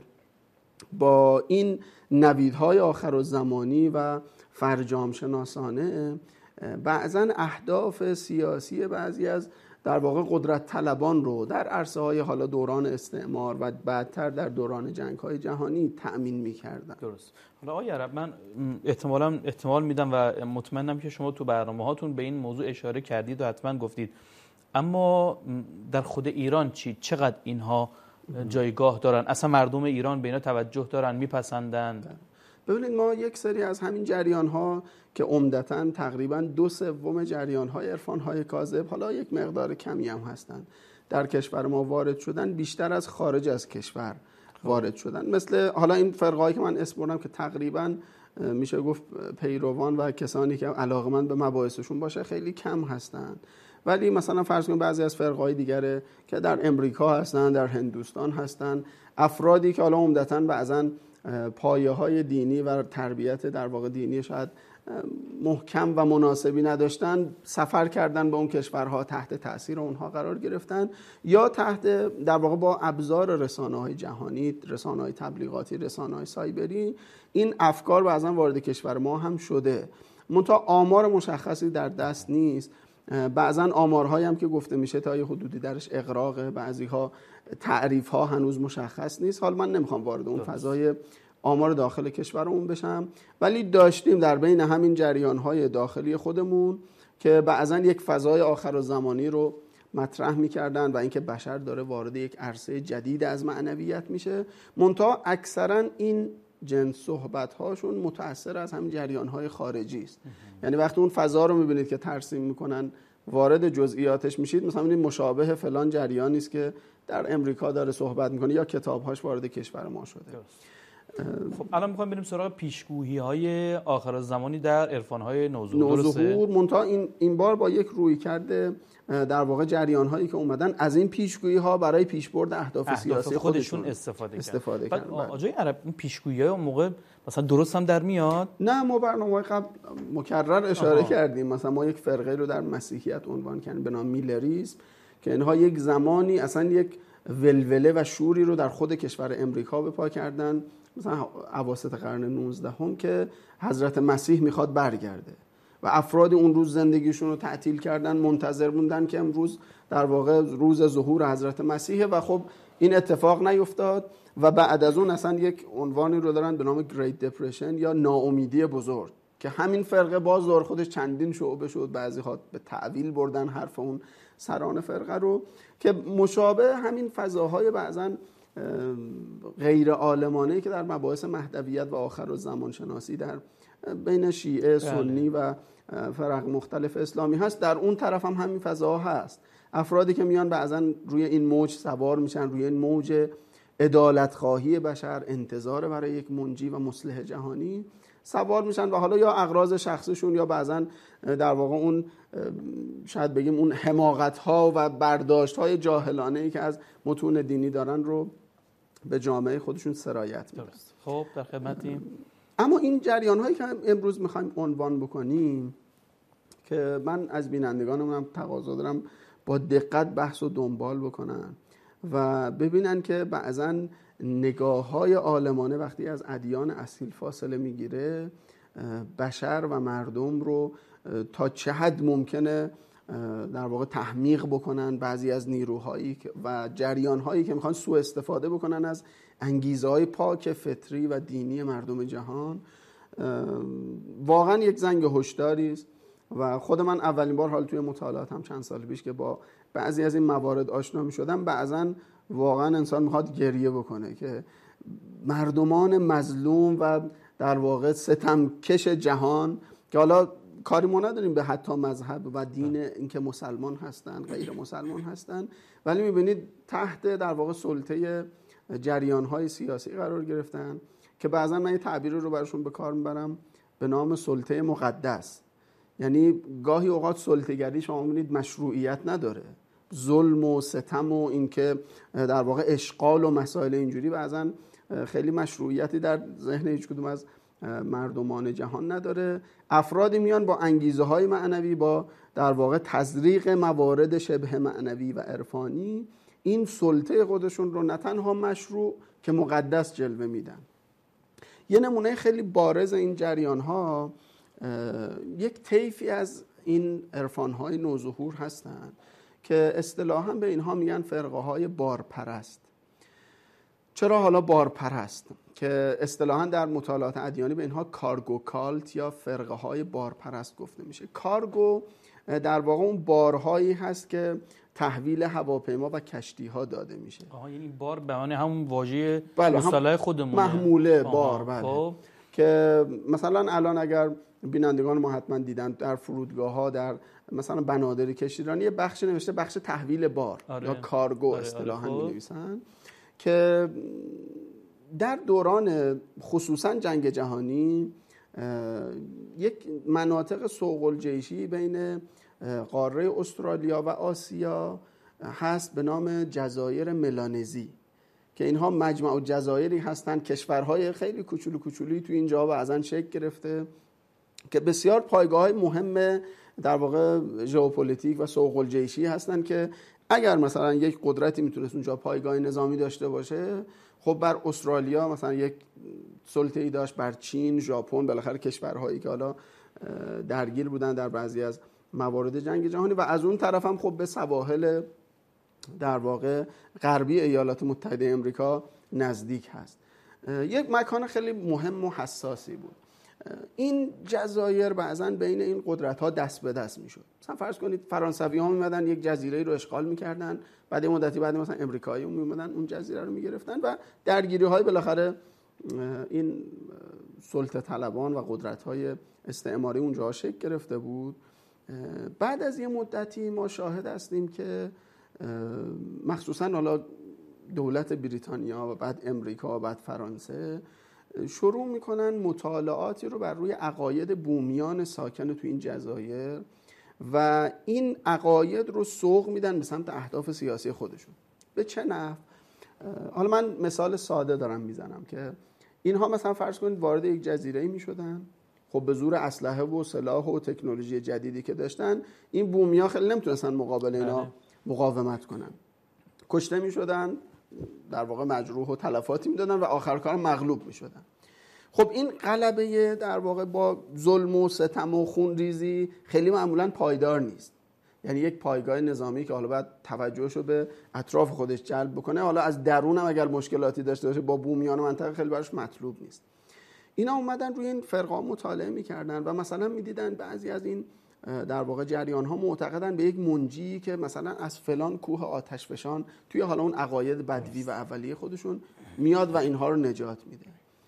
با این نویدهای آخرالزمانی و فرجام شناسانه بعضا اهداف سیاسی بعضی از در واقع قدرت طلبان رو در عرصه های حالا دوران استعمار و بعدتر در دوران جنگ های جهانی تأمین می‌کردن. درست. حالا آقای عرب من احتمالاً احتمال میدم و مطمئنم که شما تو برنامه هاتون به این موضوع اشاره کردید و حتما گفتید، اما در خود ایران چی؟ چقدر اینها جایگاه دارن؟ اصلا مردم ایران به اینا توجه دارن، میپسندن؟ ببینید ما یک سری از همین جریان ها که عمدتاً تقریباً دو سوم جریان های عرفان های کاذب، حالا یک مقدار کمی هم هستند، در کشور ما وارد شدن، بیشتر از خارج از کشور وارد شدن. مثل حالا این فرقه‌ای که من اسم بردم که تقریباً میشه گفت پیروان و کسانی که علاقه‌مند به مباحثشون باشه خیلی کم هستند، ولی مثلا فرض کنید بعضی از فرقه‌های دیگره که در امریکا هستن، در هندوستان هستن، افرادی که حالا عمدتاً بعضاً پایه‌های دینی و تربیت در واقع دینی شاید محکم و مناسبی نداشتن، سفر کردن به اون کشورها، تحت تأثیر اونها قرار گرفتن یا تحت در واقع با ابزار رسانه‌های جهانی، رسانه‌های تبلیغاتی، رسانه‌های سایبری این افکار بعضا وارد کشور ما هم شده. منتها آمار مشخصی در دست نیست. بعضا آمارهایی هم که گفته میشه تا یه حدودی درش اغراقه، بعضی‌ها تعریف‌ها هنوز مشخص نیست. حالا من نمیخوام وارد اون فضای آمار داخل کشورمون بشم، ولی داشتیم در بین همین جریان‌های داخلی خودمون که بعضا یک فضای آخرالزمانی رو مطرح می‌کردن و اینکه بشر داره وارد یک عرصه جدید از معنویت میشه. منتها اکثرا این جنس صحبت‌هاشون متأثر از همین جریان‌های خارجی است. یعنی وقتی اون فضا رو می‌بینید که ترسیم می‌کنن وارد جزئیاتش میشید مثلا این مشابه فلان جریانی است که در امریکا داره صحبت میکنه یا کتاب‌هاش وارد کشور ما شده. خب الان می‌خوایم بریم سراغ پیشگویی‌های آخرالزمانی در عرفان‌های نوظهور. نوظهور منتها این این بار با یک رویکرد در واقع جریان‌هایی که اومدن از این پیشگویی‌ها برای پیشبرد اهداف, اهداف سیاسی خودشون, خودشون استفاده, استفاده کردن. کردن. آقای عرب این پیشگویی‌های اون موقع مثلا درست هم در میاد؟ نه، ما برنامه قبل مکرر اشاره آها. کردیم مثلا ما یک فرقه رو در مسیحیت عنوان کردیم به نام میلریسم که اینها یک زمانی اصلا یک ولوله و شوری رو در خود کشور امریکا به پا کردن، مثلا اواسط قرن نوزدهم که حضرت مسیح میخواد برگرده و افراد اون روز زندگیشون رو تعطیل کردن، منتظر موندن که امروز در واقع روز ظهور حضرت مسیحه و خب این اتفاق نیفتاد و بعد از اون اصلا یک عنوانی رو دارن به نام Great Depression یا ناامیدی بزرگ که همین فرقه باز دور خودش چندین شعبه شد، بعضی ها به تعویل بردن حرف اون سران فرقه رو که مشابه همین فضاهای بعضن غیر عالمانه‌ای که در مباحث مهدویت و آخرالزمان شناسی در بین شیعه، سنی و فرق مختلف اسلامی هست، در اون طرف هم همین فضاها هست. افرادی که میان بعضا روی این موج سوار میشن، روی این موج عدالت خواهی بشر، انتظار برای یک منجی و مصلح جهانی سوار میشن و حالا یا اغراض شخصشون یا بعضا در واقع اون شاید بگیم اون حماقت ها و برداشت های جاهلانه ای که از متون دینی دارن رو به جامعه خودشون سرایت میدن. خب در خدمتیم. اما این جریان هایی که امروز میخوایم عنوان بکنیم که من از بینندگانم تقاضا دارم با دقت بحث و دنبال بکنن و ببینن که بعضا نگاه های عالمانه وقتی از ادیان اصیل فاصله میگیره بشر و مردم رو تا چه حد ممکنه در واقع تحمیق بکنن، بعضی از نیروهایی و جریانهایی که میخوان سوء استفاده بکنن از انگیزه های پاک فطری و دینی مردم جهان واقعا یک زنگ هشداری است. و خود من اولین بار حال توی مطالعاتم چند سال پیش که با بعضی از این موارد آشنا می‌شدم بعضا واقعا انسان میخواد گریه بکنه که مردمان مظلوم و در واقع ستمکش جهان که حالا کاری ما نداریم به حتی مذهب و دین اینکه مسلمان هستن غیر مسلمان هستن، ولی میبینید تحت در واقع سلطه جریان‌های سیاسی قرار گرفتن که بعضا من یه تعبیری رو براشون به کار میبرم به نام سلطه مقدس. یعنی گاهی اوقات سلطه‌گری شما میبینید مشروعیت نداره، ظلم و ستم و اینکه در واقع اشغال و مسائل اینجوری بعضا خیلی مشروعیتی در ذهن هیچ کدوم از مردمان جهان نداره. افرادی میان با انگیزه های معنوی، با در واقع تزریق موارد شبه معنوی و عرفانی این سلطه خودشون رو نه تنها مشروع که مقدس جلوه میدن. یه نمونه خیلی بارز این جریان ها یک طیفی از این عرفان‌های نوظهور هستند که اصطلاحاً به اینها میگن فرقه‌های بارپرست. چرا حالا بارپرست؟ که اصطلاحاً در مطالعات ادیانی به اینها کارگو کالت یا فرقه‌های بارپرست گفته میشه. کارگو در واقع اون بارهایی هست که تحویل هواپیما و کشتی‌ها داده میشه. آها، یعنی بار به معنی همون واژه بله، اصطلاح خودمونه، محموله بار. بله. خب که مثلا الان اگر بینندگان ما حتما دیدن در فرودگاه ها در مثلا بنادر کشتیرانی یه بخش نوشته بخش تحویل بار. آره. یا کارگو آره. اصطلاحاً آره. می‌نویسن که در دوران خصوصا جنگ جهانی یک مناطق سوق الجیشی بین قاره استرالیا و آسیا هست به نام جزایر ملانزی که اینها مجمع جزایری هستن، کشورهای خیلی کوچولو کوچولویی تو اینجا بعضن شکل گرفته که بسیار پایگاه‌های مهم در واقع ژئوپلیتیک و سوق الجیشی هستن که اگر مثلا یک قدرتی میتونست اونجا پایگاه نظامی داشته باشه، خب بر استرالیا مثلا یک سلطه‌ای داشت، بر چین، ژاپن، بالاخره کشورهایی که حالا درگیر بودن در بعضی از موارد جنگ جهانی و از اون طرف هم خب به سواحل در واقع غربی ایالات متحده امریکا نزدیک هست. یک مکان خیلی مهم و حساسی بود. این جزایر بعضن بین این قدرت‌ها دست به دست میشد. مثلا فرض کنید فرانسوی‌ها میمدن یک جزیره رو اشغال میکردن، بعد مدتی بعد مثلا امریکایی‌ها میمدن اون جزیره رو میگرفتن و درگیری‌های بالاخره این سلطه طلبان و قدرت‌های استعماری اونجا شکل گرفته بود بعد از یه مدتی ما شاهد هستیم که مخصوصا حالا دولت بریتانیا و بعد امریکا و بعد فرانسه شروع میکنن مطالعاتی رو بر روی عقاید بومیان ساکن تو این جزایر و این عقاید رو سوق میدن به سمت اهداف سیاسی خودشون. به چه نحو؟ حالا من مثال ساده دارم میزنم که اینها مثلا فرض کنید وارد یک جزیره‌ای میشدن، خب به زور اسلحه و سلاح و تکنولوژی جدیدی که داشتن این بومیا خیلی نمیتونستن مقابل اینا مقاومت کنن، کشته میشدن، در واقع مجروح و تلفاتی میدادن و آخر کار مغلوب میشدن. خب این غلبه در واقع با ظلم و ستم و خونریزی خیلی معمولا پایدار نیست. یعنی یک پایگاه نظامی که حالا باید توجهشو به اطراف خودش جلب بکنه، حالا از درون هم اگر مشکلاتی داشته باشه با بومیان منطقه خیلی براش مطلوب نیست. اینا اومدن روی این فرقه مطالعه میکردن و مثلا میدیدن بعضی از این در واقع جریان ها معتقدن به یک منجی که مثلا از فلان کوه آتشفشان توی حالا اون عقاید بدوی و اولیه خودشون میاد و اینها رو نجات میده.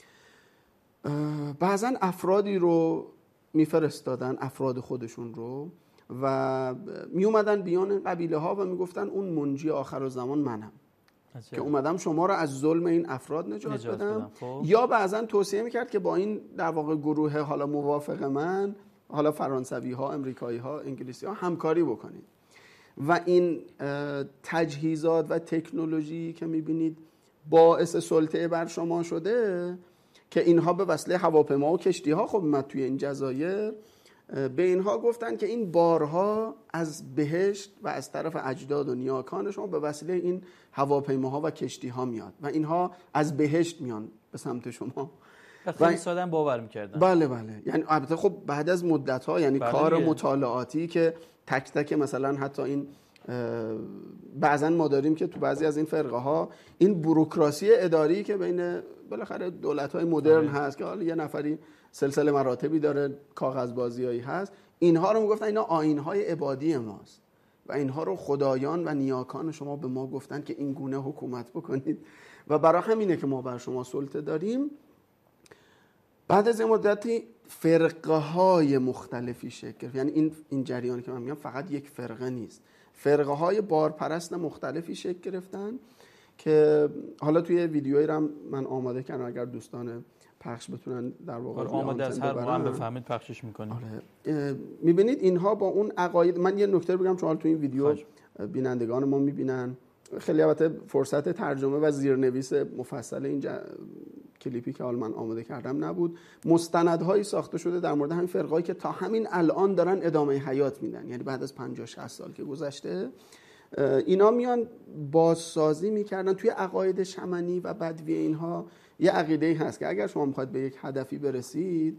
بعضا افرادی رو میفرستادن، افراد خودشون رو، و می اومدن بیان قبیله ها و میگفتن اون منجی آخرالزمان منم که اومدم شما رو از ظلم این افراد نجات, نجات بدم. بدم. یا بعضا توصیه میکرد که با این در واقع گروه حالا موافق من، حالا فرانسوی ها، امریکایی ها، انگلیسی ها همکاری بکنید. و این تجهیزات و تکنولوژی که میبینید باعث سلطه بر شما شده که اینها به وسیله هواپیما و کشتی ها خب اومد توی این جزایر، به اینها گفتن که این بارها از بهشت و از طرف اجداد و نیاکان شما به وسیله این هواپیماها و کشتی ها میاد و اینها از بهشت میان به سمت شما. خیلی ساده باور میکردن. بله بله. یعنی البته خب بعد از مدت ها، یعنی بله کار بیه. مطالعاتی که تک تک مثلا حتی این بعضا ما داریم که تو بعضی از این فرقه ها این بوروکراسی اداری که بین بالاخره دولت های مدرن هست که حالا یه نفری سلسله مراتبی داره، کاغذبازیایی هست، اینها رو میگفتن اینا آیین‌های عبادی ماست و اینها رو خدایان و نیاکان شما به ما گفتن که این گونه حکومت بکنید و برای همینه که ما بر شما سلطه داریم. بعد از این مدتی فرقه های مختلفی شکل گرفت. یعنی این این جریانی که من میگم فقط یک فرقه نیست، فرقه های بارپرست مختلفی شکل گرفتن که حالا توی ویدیویی رو من آماده کردم اگر دوستان پخش بتونن در واقع آماده از هر موقع بفهمید پخشش میکنیم. آره. میبینید اینها با اون عقاید، من یه نکته بگم چون تو این ویدیو خواهش. بینندگان ما میبینن، خیلی البته فرصت ترجمه و زیرنویس مفصل این جا... کلیپی که حالا من آماده کردم نبود. مستندهایی ساخته شده در مورد همین فرقایی که تا همین الان دارن ادامه حیات میدن، یعنی بعد از پنجاه شصت سال که گذشته اینا میان بازسازی میکردن توی عقاید شمنی و بدوی. اینها یه عقیده‌ای هست که اگر شما میخواید به یک هدفی برسید،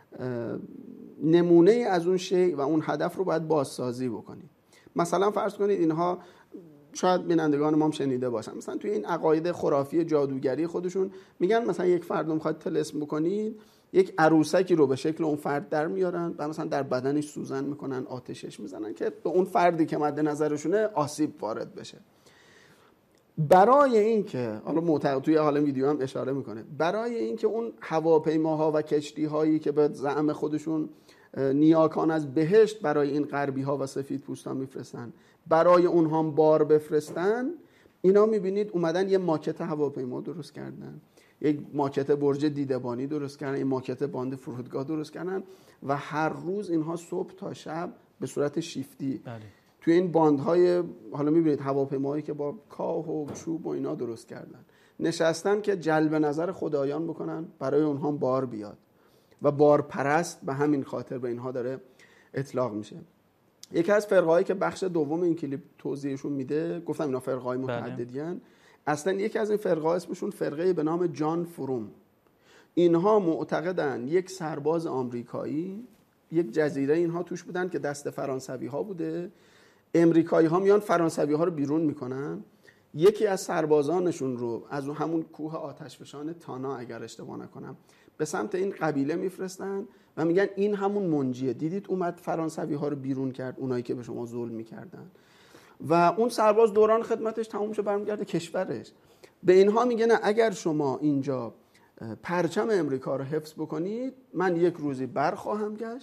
نمونه از اون شیء و اون هدف رو باید بازسازی بکنید. مثلا فرض کنید اینها شاید بینندگان ما هم شنیده باشن، مثلا توی این عقاید خرافی جادوگری خودشون میگن مثلا یک فرد رو میخواید طلسم بکنید، یک عروسکی رو به شکل اون فرد در میارن و مثلا در بدنش سوزن میکنن، آتشش میزنن که به اون فردی که مد نظرشونه آسیب وارد بشه. برای اینکه حالا معتقد توی حالا ویدیو هم اشاره میکنه، برای اینکه اون هواپیماها و کشتی هایی که به زعم خودشون نیاکان از بهشت برای این غربی ها و سفید پوستان میفرستن، برای اونها بار بفرستن، اینا میبینید اومدن یه ماکت هواپیما درست کردن، یک ماکت برج دیدبانی درست کردن، یک ماکت باند فرودگاه درست کردن و هر روز اینها صبح تا شب به صورت شیفتی بله. توی این باندهای حالا میبینید هواپیمایی که با کاه و چوب و اینا درست کردن نشستن که جلب نظر خدایان بکنن، برای اونها بار بیاد و بار پرست به همین خاطر به اینها داره اطلاق میشه. یکی از فرقه‌هایی که بخش دوم این کلیپ توضیحشون میده، گفتم اینا فرقه‌های متعددین، اصلا یکی از این فرقه‌ها اسمشون فرقه به نام جان فروم. اینها معتقدن یک سرباز آمریکایی، یک جزیره اینها توش بودن که دست فرانسوی ها بوده، امریکایی ها میان فرانسوی ها رو بیرون میکنن، یکی از سربازانشون رو از همون کوه آتشفشان تانا اگر اشتباه نکنم به سمت این قبیله میفرستن و میگن این همون منجیه، دیدید اومد فرانسوی ها رو بیرون کرد، اونایی که به شما ظلم میکردن. و اون سرباز دوران خدمتش تموم شد برمیگرده کشورش. به اینها میگه نه، اگر شما اینجا پرچم امریکا رو حفظ بکنید من یک روزی برخواهم گشت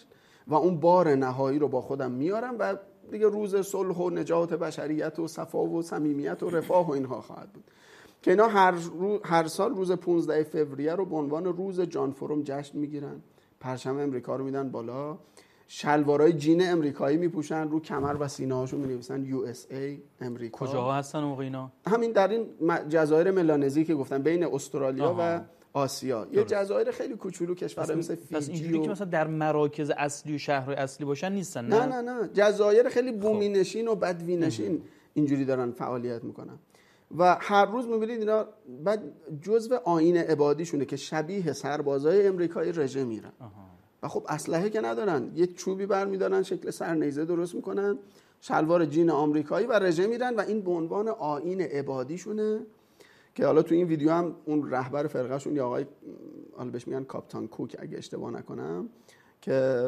و اون بار نهایی رو با خودم میارم و دیگه روز صلح و نجات بشریت و صفا و صمیمیت و رفاه و اینها خواهد بود که اینا هر, رو... هر سال روز پانزده فوریه رو به عنوان روز جان فروم جشن میگیرن، پرچم امریکا رو میدن بالا، شلوارای جین امریکایی میپوشن، رو کمر و سینه هاشون مینویسن یو اس ای امریکا. کجاها هستن موقع اینا؟ همین در این جزایر ملانزی که گفتن بین استرالیا آها. و آسیا، یه جزایر خیلی کوچولو کشور مثل فیجی. پس اینجوری و... که مثلا در مراکز اصلی و شهرهای اصلی باشن نیستن؟ نه نه نه, جزایر خیلی بومی نشین و بدوی نشین اینجوری دارن فعالیت میکنن و هر روز میبینید اینا بعد جزء آیین عبادیشونه که شبیه سربازای امریکایی رژه میرن و خب اسلحه که ندارن، یه چوبی برمیدارن شکل سرنیزه درست میکنن، شلوار جین آمریکایی و رژه میرن و این به عنوان آیین عبادیشونه که حالا تو این ویدیو هم اون رهبر فرقهشون یا آقای حالا بهش میگن کاپیتان کوک اگه اشتباه نکنم که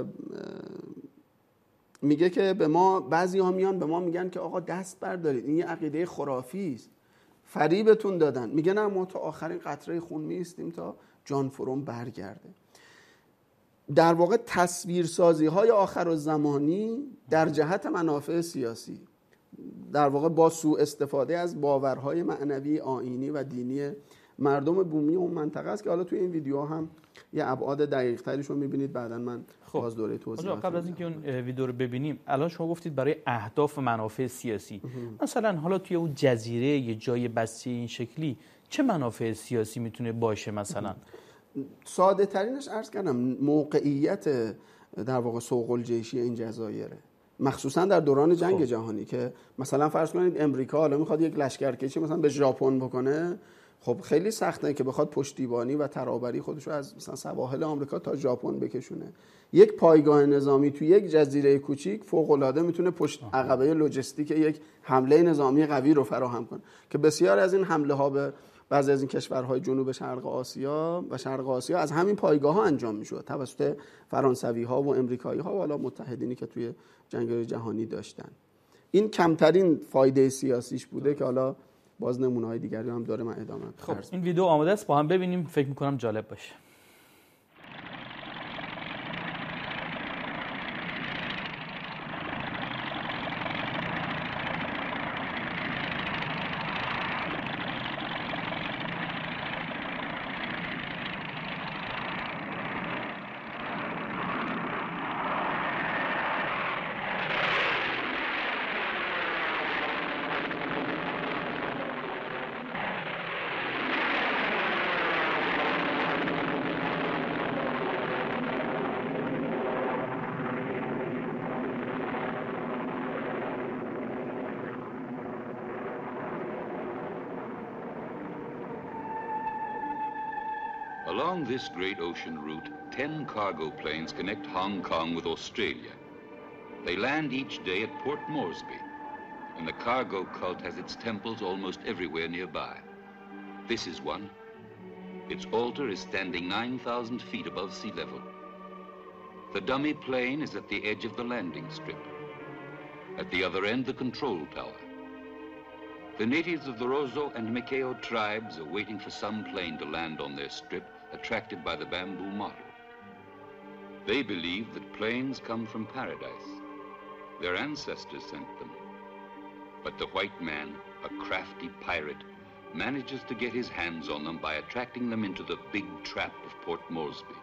میگه که به ما بعضی ها میان به ما میگن که آقا دست بردارید، این یه عقیده خرافی است، فریبتون دادن. میگه نه، ما تا آخرین قطره خون میستیم تا جان فروم برگرده. در واقع تصویرسازی های آخر الزمانی در جهت منافع سیاسی، در واقع با سوء استفاده از باورهای معنوی آیینی و دینی مردم بومی اون منطقه است که حالا توی این ویدیو هم یه ابعاد دقیق تریش رو میبینید. بعداً من خب. باز دوره توضیح قبل از اینکه اون ویدیو رو ببینیم، الان شما گفتید برای اهداف و منافع سیاسی مثلا حالا توی اون جزیره یه جای بسته این شکلی چه منافع سیاسی میتونه باشه؟ مثلا ساده ترینش عرض کردم موقعیت در واقع سوق الجیشی این جزایره، مخصوصا در دوران جنگ خب. جهانی که مثلا فرض کنید امریکا حالا میخواد یک لشکرکشی مثلا به ژاپن بکنه، خب خیلی سخته که بخواد پشتیبانی و ترابری خودشو از مثلا سواحل آمریکا تا ژاپن بکشونه. یک پایگاه نظامی تو یک جزیره کوچیک فوق العاده میتونه پشت عقبه لوجستیک یک حمله نظامی قوی رو فراهم کنه که بسیار از این حمله ها به بعضی از این کشورهای جنوب شرق آسیا و شرق آسیا از همین پایگاه ها انجام میشد توسط فرانسوی ها و امریکایی ها و حالا متحدینی که توی جنگ جهانی داشتن. این کمترین فایده سیاسیش بوده که حالا باز نمونه‌های دیگری هم داره، من ادامه خب این ویدیو آماده است، با هم ببینیم، فکر می‌کنم جالب باشه. Along this great ocean route, ten cargo planes connect Hong Kong with Australia. They land each day at Port Moresby, and the cargo cult has its temples almost everywhere nearby. This is one. Its altar is standing nine thousand feet above sea level. The dummy plane is at the edge of the landing strip. At the other end, the control tower. The natives of the Rozo and Mikeo tribes are waiting for some plane to land on their strip, attracted by the bamboo model. They believe that planes come from paradise. Their ancestors sent them. But the white man, a crafty pirate, manages to get his hands on them by attracting them into the big trap of Port Moresby.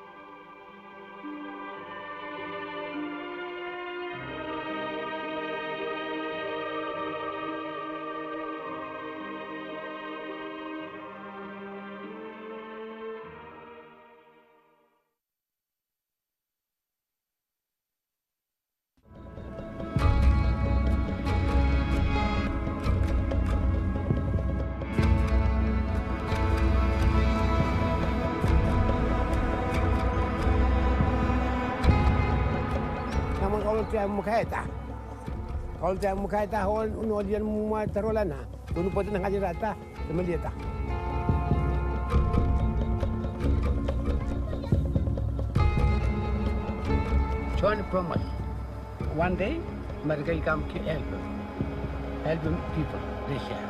Mukaita. Kalau saya mukaita hol unodian muma terolana. Tunu poten ngaji rata semeliata. John promised one day America will come to help him. Help him people this year.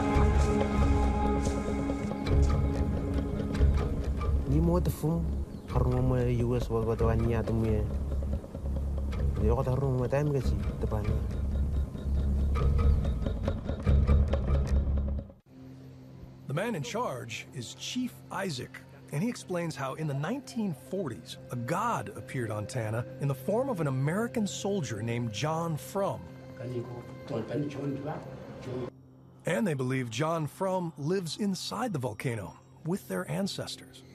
Ni mo the phone haruma U S wa wa nia tu me yo kata haruma time ke si depannya. The man in charge is Chief Isaac, and he explains how in the nineteen forties, a god appeared on Tanna in the form of an American soldier named John Frum. And they believe John Frum lives inside the volcano with their ancestors.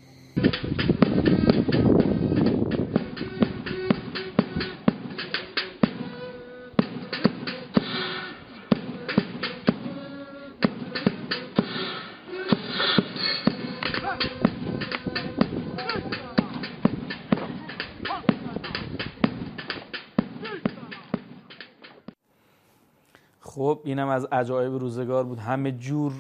خب اینم از عجایب روزگار بود. همه جور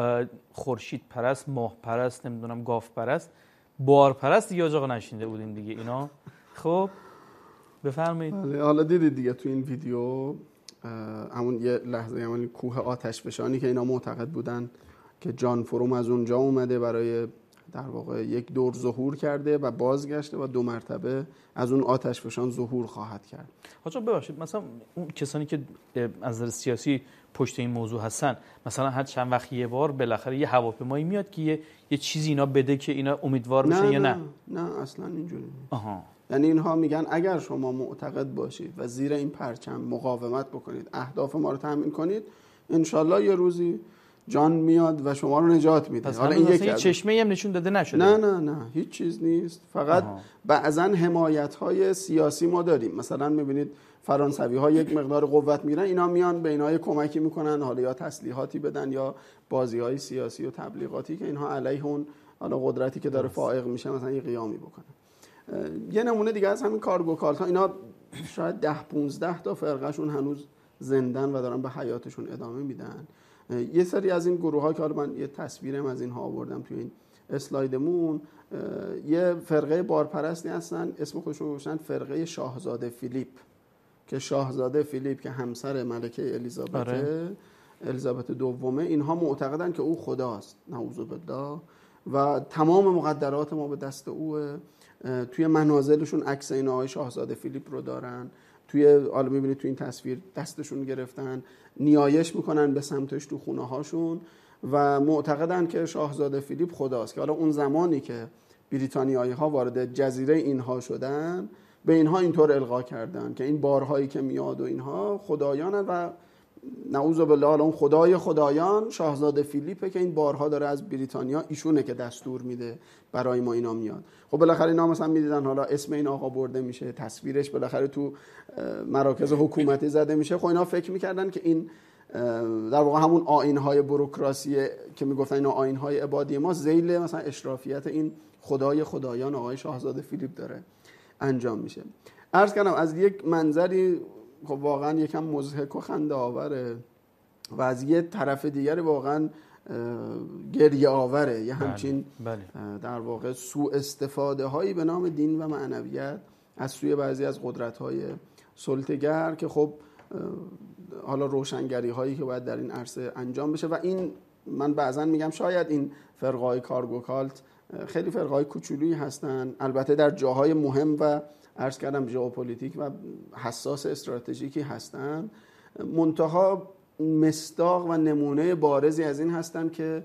خورشید پرست، ماه پرست، نمیدونم گاو پرست، بار پرست دیگه آقا نشینده بودیم دیگه اینا. خب بفرمایید. حالا دیدید دیگه تو این ویدیو همون یه لحظه همون کوه آتش فشانی که اینا معتقد بودن که جان فروم از اونجا اومده برای در واقع یک دور ظهور کرده و بازگشته و دو مرتبه از اون آتش فشان ظهور خواهد کرد. حاجا ببخشید مثلا اون کسانی که از نظر سیاسی پشت این موضوع هستن، مثلا هر چند وقت یه بار بالاخره یه هواپیمایی میاد که یه, یه چیزی اینا بده که اینا امیدوار بشن یا نه؟ نه اصلا اینجوری نیست. آها. یعنی اینها میگن اگر شما معتقد باشید و زیر این پرچم مقاومت بکنید، اهداف ما رو تامین کنید، انشالله یه روزی جان میاد و شما رو نجات میده. حالا این یک چشمه هم نشون داده نشده. نه نه نه هیچ چیز نیست. فقط بعضا حمایت های سیاسی ما داریم. مثلا میبینید فرانسوی ها یک مقدار قوت میرن، اینا میان به اینا کمکی میکنن، حالا یا تسلیحاتی بدن یا بازی های سیاسی و تبلیغاتی که اینها علیه اون حالا قدرتی که داره فائق میشه مثلا یه قیامی بکنن. یه نمونه دیگه از همین کارگو کالتا، اینا شاید ده پونزده تا فرقهشون هنوز زندن و دارن به حیاتشون ادامه میدن. یه سری از این گروه ها که حالا من یه تصویرم از اینها آوردم توی این اسلایدمون، یه فرقه بارپرستی هستن، اسم خودشون گذاشتن فرقه شاهزاده فیلیپ، که شاهزاده فیلیپ که همسر ملکه الیزابت آره. الیزابت دومه، اینها معتقدن که او خداست، نعوذ بالله، و تمام مقدرات ما به دست اوه. توی منازلشون عکس این آقای شاهزاده فیلیپ رو دارن، توی حالا میبینید توی این تصویر دستشون گرفتن، نیایش میکنن به سمتش تو خونه هاشون و معتقدن که شاهزاده فیلیپ خداست. که حالا اون زمانی که بریتانیایی ها وارد جزیره اینها شدن، به اینها اینطور القا کردن که این بارهایی که میاد و اینها خدایانن و نعوذ بالله حالا اون خدای خدایان شاهزاده فیلیپه که این بارها داره از بریتانیا، ایشونه که دستور میده برای ما اینا میاد. خب بالاخره اینا مثلا میدیدن حالا اسم این آقا برده میشه، تصویرش بالاخره تو مراکز حکومتی زده میشه. خب اینا فکر میکردن که این در واقع همون آیین‌های بوروکراسی که میگفتن اینا آیین‌های عبادی ما ذیل مثلا اشرافیت این خدای خدایان آقای شاهزاده فیلیپ داره انجام میشه. عرض کردم از یک منظری خب واقعا یکم مضحک و خنده آوره و از یه طرف دیگری واقعا گریه آوره. یه همچین بله. بله. در واقع سوء استفاده هایی به نام دین و معنویت از سوی بعضی از قدرت های سلطه‌گر که خب حالا روشنگری هایی که باید در این عرصه انجام بشه. و این من بعضا میگم شاید این فرقای کارگو کالت خیلی فرقای کوچولویی هستن، البته در جاهای مهم و عرض کردم ژئوپلیتیک و حساس استراتژیکی هستن، منتها مصداق و نمونه بارزی از این هستن که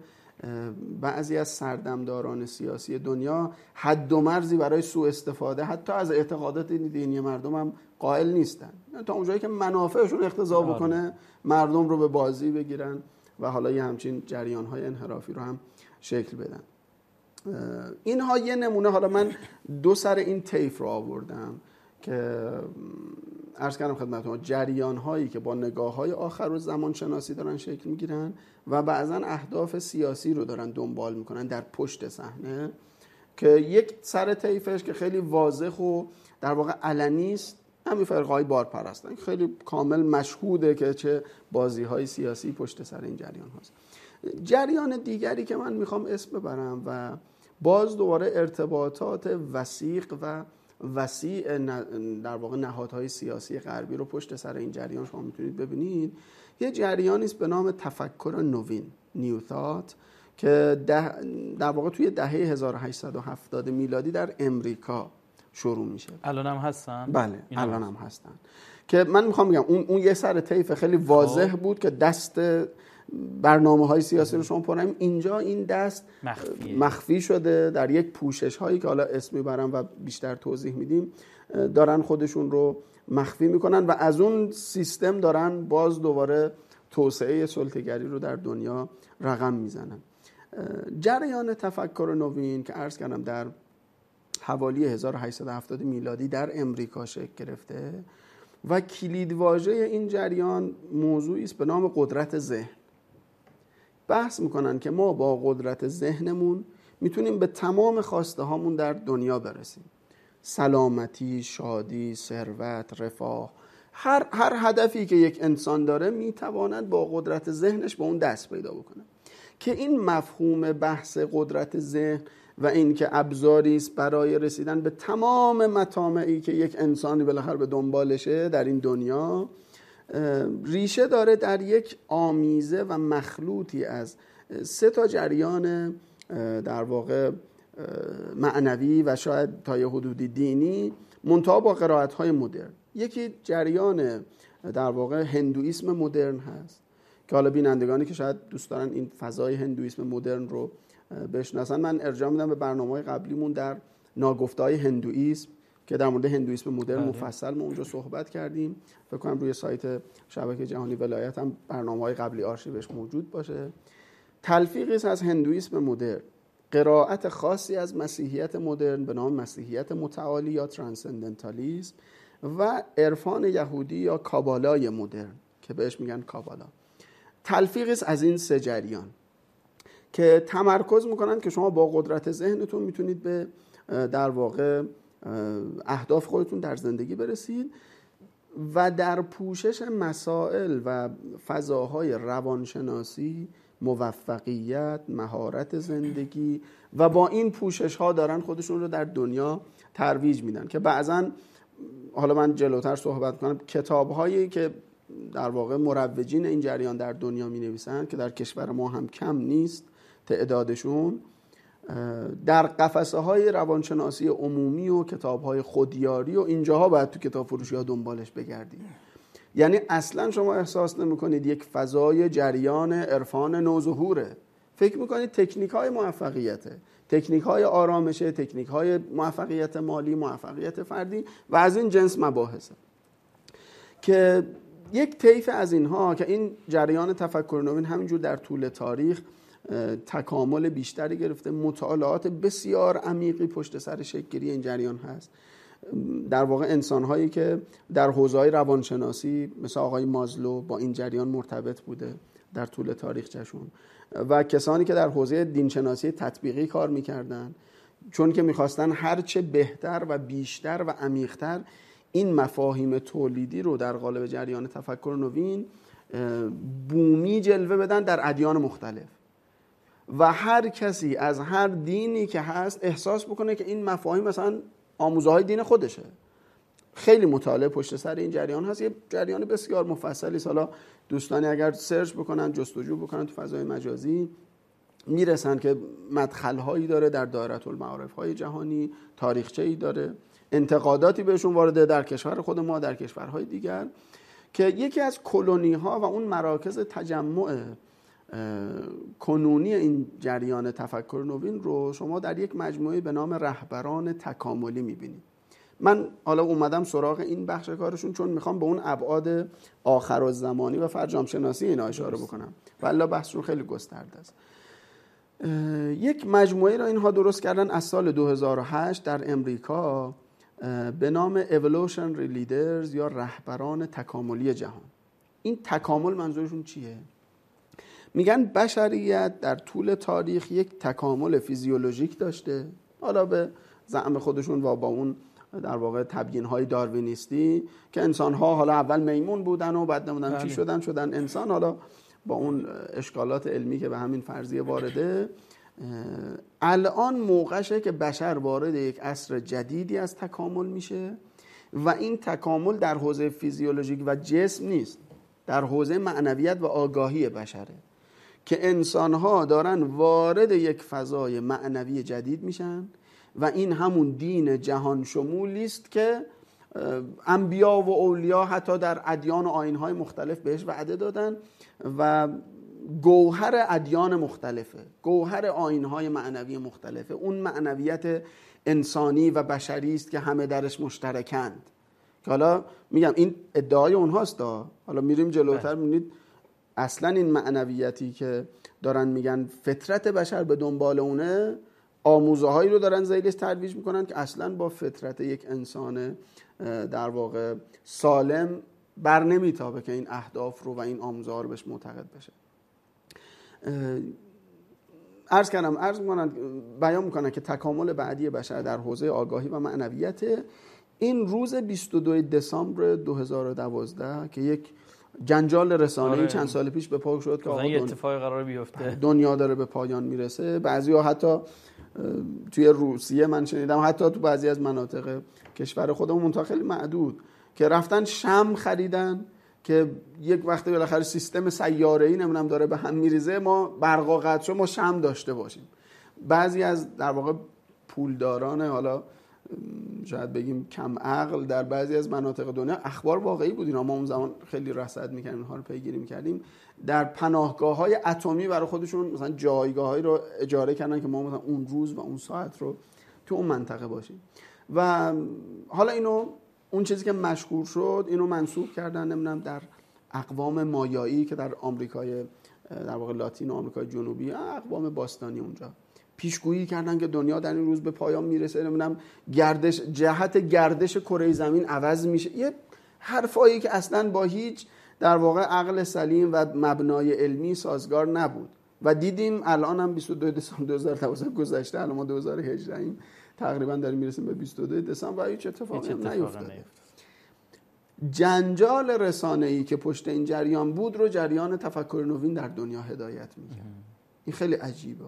بعضی از سردمداران سیاسی دنیا حد و مرزی برای سوء استفاده حتی از اعتقادات دینی مردم هم قائل نیستن، تا اونجایی که منافعشون اقتضا بکنه مردم رو به بازی بگیرن و حالا یه همچین جریان‌های انحرافی رو هم شکل بدن. اینها یه نمونه. حالا من دو سر این طیف رو آوردم که عرض کردم خدمتتون جریان هایی که با نگاه های آخر و زمان شناسی دارن شکل میگیرن و بعضا اهداف سیاسی رو دارن دنبال میکنن در پشت صحنه، که یک سر طیفش که خیلی واضح و در واقع علنی است همین فرقای بارپرستن، خیلی کامل مشهوده که چه بازی های سیاسی پشت سر این جریان هاست. جریان دیگری که من میخوام اسم ببرم و باز دوباره ارتباطات وثیق و وسیع در واقع نهادهای سیاسی غربی رو پشت سر این جریان شما میتونید ببینید، یه جریانی است به نام تفکر نوین، نیو تات، که ده در واقع توی دهه هزار و هشتصد و هفتاد میلادی در امریکا شروع میشه. الان هم هستن؟ بله الان هم هستن. که من میخوام بگم اون اون یه سر طیف خیلی واضح بود که دست برنامه های سیاسی رو شما پریم. اینجا این دست مخفیه. مخفی شده در یک پوشش هایی که حالا اسم میبرم و بیشتر توضیح میدیم، دارن خودشون رو مخفی میکنن و از اون سیستم دارن باز دوباره توسعه سلطه‌گری رو در دنیا رقم میزنن. جریان تفکر نوین که عرض کردم در حوالی هزار و هشتصد و هفتاد میلادی در امریکا شکل گرفته و کلیدواژه این جریان موضوعی است به نام قدرت ذهن. بحث میکنن که ما با قدرت ذهنمون میتونیم به تمام خواسته هامون در دنیا برسیم. سلامتی، شادی، ثروت، رفاه، هر هر هدفی که یک انسان داره میتواند با قدرت ذهنش به اون دست پیدا بکنه. که این مفهوم بحث قدرت ذهن و این که ابزاری است برای رسیدن به تمام مطامعی که یک انسانی بالاخره به دنبالشه در این دنیا، ریشه داره در یک آمیزه و مخلوطی از سه تا جریان در واقع معنوی و شاید تا یه حدودی دینی، منتها با قرائت‌های مدرن. یکی جریان در واقع هندویسم مدرن هست که حالا بینندگانی که شاید دوست دارن این فضای هندویسم مدرن رو بشناسن، من ارجاع میدم به برنامه‌های قبلیمون در ناگفته‌های هندویسم که در مورد هندویسم مدرن مفصل ما اونجا صحبت کردیم. فکر کنم روی سایت شبکه جهانی ولایت هم برنامه‌های قبلی آرشیوش موجود باشه. تلفیقی است از هندویسم مدرن، قرائت خاصی از مسیحیت مدرن به نام مسیحیت متعالی یا ترانسندنتالیسم و عرفان یهودی یا کابالای مدرن که بهش میگن کابالا. تلفیقی است از این سه جریان که تمرکز میکنن که شما با قدرت ذهنتون میتونید به در واقع اهداف خودتون در زندگی برسید و در پوشش مسائل و فضاهای روانشناسی، موفقیت، مهارت زندگی و با این پوشش ها دارن خودشون رو در دنیا ترویج میدن. که بعضن حالا من جلوتر صحبت کنم کتاب هایی که در واقع مروجین این جریان در دنیا می نویسن که در کشور ما هم کم نیست تعدادشون، در قفسه های روانشناسی عمومی و کتاب های خودیاری و اینجاها باید تو کتاب فروشی ها دنبالش بگردید. یعنی اصلا شما احساس نمی کنید یک فضای جریان عرفان نوظهوره، فکر میکنید تکنیک های موفقیته، تکنیک های آرامشه، تکنیک های موفقیت مالی، موفقیت فردی و از این جنس مباحثه. که یک طیف از اینها که این جریان تفکر نوین همینجور در طول تاریخ تکامل بیشتری گرفته، مطالعات بسیار عمیقی پشت سر شکل‌گیری این جریان هست. در واقع انسان‌هایی که در حوزه‌های روانشناسی مثل آقای مازلو با این جریان مرتبط بوده در طول تاریخچه‌شون و کسانی که در حوزه دینشناسی تطبیقی کار می‌کردن، چون که می‌خواستن هرچه بهتر و بیشتر و عمیق‌تر این مفاهیم تولیدی رو در قالب جریان تفکر نوین بومی جلوه بدن در ادیان مختلف و هر کسی از هر دینی که هست احساس بکنه که این مفاهیم مثلا آموزه های دین خودشه. خیلی مطالعه پشت سر این جریان هست، یه جریان بسیار مفصلی. حالا دوستانی اگر سرچ بکنن، جستجو بکنن تو فضای مجازی، میرسن که مدخل هایی داره در دایره المعارف های جهانی، تاریخچه‌ای داره، انتقاداتی بهشون وارده در کشور خود ما، در کشورهای دیگر. که یکی از کلونی ها و اون مراکز تجمع کنونی این جریان تفکر نوین رو شما در یک مجموعه به نام رهبران تکاملی میبینید. من حالا اومدم سراغ این بخش کارشون چون میخوام به اون ابعاد آخرالزمانی و فرجام شناسی اینا اشاره بکنم، والا بحثشون خیلی گسترده است. یک مجموعه را اینها درست کردن از سال دو هزار و هشت در امریکا به نام Evolutionary Leaders یا رهبران تکاملی جهان. این تکامل منظورشون چیه؟ میگن بشریت در طول تاریخ یک تکامل فیزیولوژیک داشته، حالا به زعم خودشون و با اون در واقع تبیین‌های داروینیستی که انسان‌ها حالا اول میمون بودن و بعد نمودن چی شدن شدن انسان، حالا با اون اشکالات علمی که به همین فرضیه وارده. الان موقعشه که بشر وارد یک عصر جدیدی از تکامل میشه و این تکامل در حوزه فیزیولوژیک و جسم نیست، در حوزه معنویت و آگاهی بشره که انسان‌ها دارن وارد یک فضای معنوی جدید میشن و این همون دین جهان شمولی است که انبیا و اولیا حتی در ادیان و آیین‌های مختلف بهش وعده دادن و گوهر ادیان مختلفه، گوهر آیین‌های معنوی مختلفه، اون معنویت انسانی و بشری است که همه درش مشترکند. که حالا میگم این ادعای اونهاست دا. حالا میریم جلوتر میبینید اصلا این معنویتی که دارن میگن فطرت بشر به دنبال اونه، آموزه هایی رو دارن ذیلش ترویج میکنن که اصلا با فطرت یک انسان در واقع سالم بر نمیتابه که این اهداف رو و این آموزه ها رو بهش معتقد بشه. عرض کردم عرض میکنن بیان میکنن که تکامل بعدی بشر در حوزه آگاهی و معنویت این روز بیست و دو دسامبر دو هزار و دوازده که یک جنجال رسانه‌ای آره. چند سال پیش به پا شد که این اتفاقی قرار بیفته، دنیا داره به پایان میرسه. بعضی‌ها حتی توی روسیه من شنیدم، حتی تو بعضی از مناطق کشور خودمون منتها خیلی معدود، که رفتن شمع خریدن که یک وقتی بالاخره سیستم سیاره‌ای نمیدونم داره به هم میریزه، ما برقا قطع شد ما شمع داشته باشیم. بعضی از در واقع پولداران حالا شاید بگیم کم عقل در بعضی از مناطق دنیا، اخبار واقعی بود اینا، ما اون زمان خیلی رصد می‌کردیم اینها رو پیگیری می‌کردیم، در پناهگاه‌های اتمی برای خودشون مثلا جایگاهایی رو اجاره کردن که ما مثلا اون روز و اون ساعت رو تو اون منطقه باشیم. و حالا اینو اون چیزی که مشهور شد اینو منسوب کردن نمیدونم در اقوام مایایی که در آمریکای در واقع لاتین و آمریکای جنوبی، اقوام باستانی اونجا پیشگویی کردن که دنیا در این روز به پایان میرسه، نمیدونم گردش جهت گردش کره زمین عوض میشه، یه حرفایی که اصلا با هیچ در واقع عقل سلیم و مبنای علمی سازگار نبود. و دیدیم الان هم بیست و دو دسامبر دو هزار و دوازده گذشته، الان ما دو هزار و هجده ایم، تقریبا داریم میرسیم به بیست و دو دسامبر و هیچ اتفاقی هم نیفتاده. جنجال رسانه‌ای که پشت این جریان بود رو جریان تفکر نوین در دنیا هدایت میکنه. این خیلی عجیبه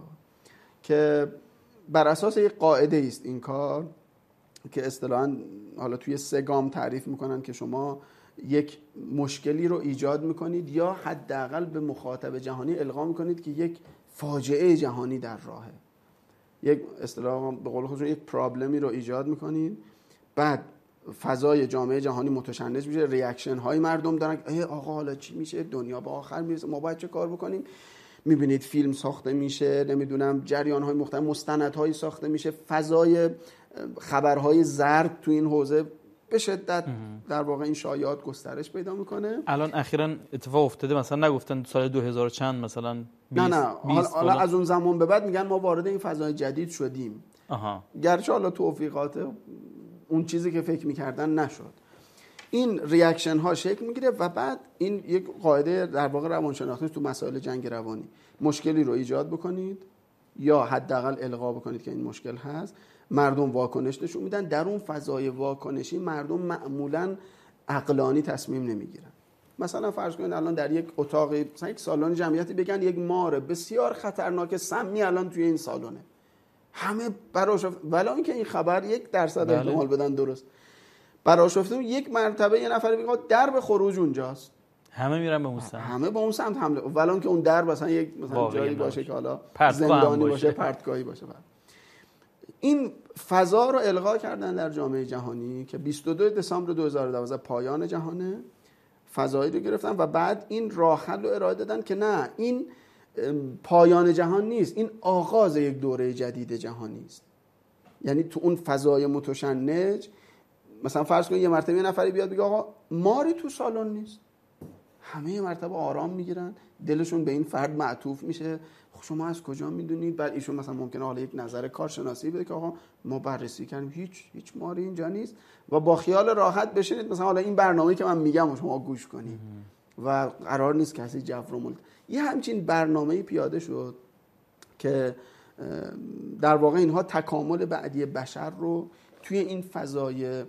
که بر اساس یک قاعده است این کار که اصطلاحاً حالا توی سه گام تعریف میکنن که شما یک مشکلی رو ایجاد میکنید یا حداقل به مخاطب جهانی القا میکنید که یک فاجعه جهانی در راهه، یک اصطلاحاً به قول خودشون یک پرابلمی رو ایجاد میکنید، بعد فضای جامعه جهانی متشنج میشه، ریاکشن های مردم دارن ای آقا حالا چی میشه، دنیا به آخر میرسه، ما باید چه کار بکنیم. میبینید فیلم ساخته میشه، نمیدونم جریان های مختلف، مستندهایی ساخته میشه، فضای خبرهای زرد تو این حوزه به شدت در واقع این شایعات گسترش پیدا میکنه. الان اخیراً اتفاق افتاده، مثلا نگفتن سال دو هزار چند مثلا بیست نه نه حالا از اون زمان به بعد میگن ما وارد این فضای جدید شدیم. آها. گرچه حالا توفیقات اون چیزی که فکر میکردن نشد. این ریاکشن ها شکل میگیره و بعد این یک قاعده در واقع روانشناختی تو مسائل جنگ روانی، مشکلی رو ایجاد بکنید یا حداقل القا بکنید که این مشکل هست، مردم واکنش نشون میدن، در اون فضای واکنشی مردم معمولا عقلانی تصمیم نمیگیرن. مثلا فرض کنید الان در یک اتاقی مثلا یک سالن جمعیتی بگن یک مار بسیار خطرناک سمی الان توی این سالونه، همه براشفت، ولی اینکه این خبر یک درصد احتمال بدن درست براشفته، یک مرتبه یه نفر بگه درب خروج اونجاست، همه میرن به اون سمت، همه به اون سمت حمله، ولی اینکه اون درب مثلا یک مثلا جایی باشه که حالا زندانی باشه, باشه پرتگاهی باشه. بعد این فضا رو القا کردن در جامعه جهانی که بیست و دو دسامبر دو هزار و دوازده پایان جهانه، فضایی رو گرفتن و بعد این راه حل رو ارائه دادن که نه، این پایان جهان نیست، این آغاز یک دوره جدید جهانی است. یعنی تو اون فضای متشنج مثلا فرض کن یه مرتبه یه نفری بیاد بگه آقا ماری تو سالن نیست، همه یه مرتبه آرام میگیرن، دلشون به این فرد معطوف میشه، شما از کجا میدونید؟ بعد ایشون مثلا ممکنه حالا یک نظر کارشناسی بده که آقا ما بررسی کردیم هیچ هیچ ماری اینجا نیست و با خیال راحت بشینید مثلا حالا این برنامه‌ای که من میگم شما گوش کنید و قرار نیست کسی جو رو ملت. یه همچین برنامه‌ای پیاده شد که در واقع اینها تکامل بعدی بشر رو توی این فضای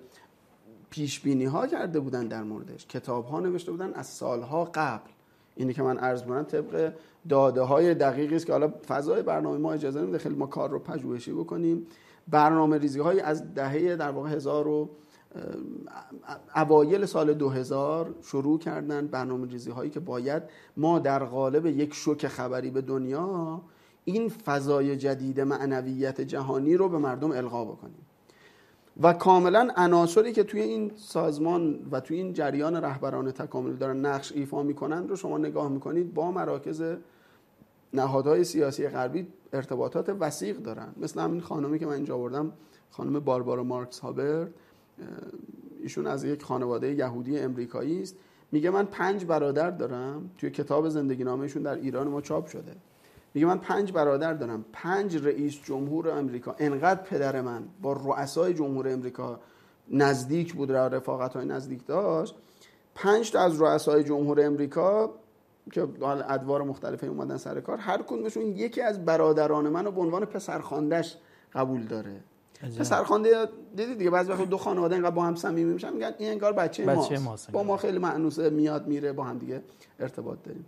پیش بینی ها کرده بودن، در موردش کتاب ها نوشته بودن از سالها قبل. اینی که من عرض می‌کنم طبق داده های دقیقی است که حالا فضای برنامه ما اجازه نمیده خیلی ما کار رو پژوهشی بکنیم. برنامه ریزی های از دهه در واقع هزار و اوایل سال دو هزار شروع کردن برنامه‌ریزی هایی که باید ما در قالب یک شوک خبری به دنیا این فضای جدید معنویت جهانی رو به مردم القا بکنیم و کاملا عناصری که توی این سازمان و توی این جریان رهبران تکاملی دارن نقش ایفا میکنن رو شما نگاه میکنید با مراکز نهادهای سیاسی غربی ارتباطات وثیق دارن. مثل همین خانمی که من اینجا آوردم، خانم باربارا مارکس هابرد، ایشون از یک خانواده یهودی امریکایی است. میگه من پنج برادر دارم، توی کتاب زندگی نامه‌شون در ایران ما چاپ شده. میگه من پنج برادر دارم، پنج رئیس جمهور امریکا، انقدر پدر من با رؤسای جمهور امریکا نزدیک بود، رفاقت‌های نزدیک داشت. پنج تا از رؤسای جمهور امریکا که ادوار مختلفی اومدن سر کار، هر کدومشون یکی از برادران منو به عنوان پسرخوانده‌اش قبول داره. پسرخوانده دیدید دیگه، بعضی وقت دو خانواده اینقدر با هم صمیمی میشن، میگن این انگار بچه, بچه ماست. ماست با ما خیلی مأنوسه، میاد میره، با هم دیگه ارتباط داریم.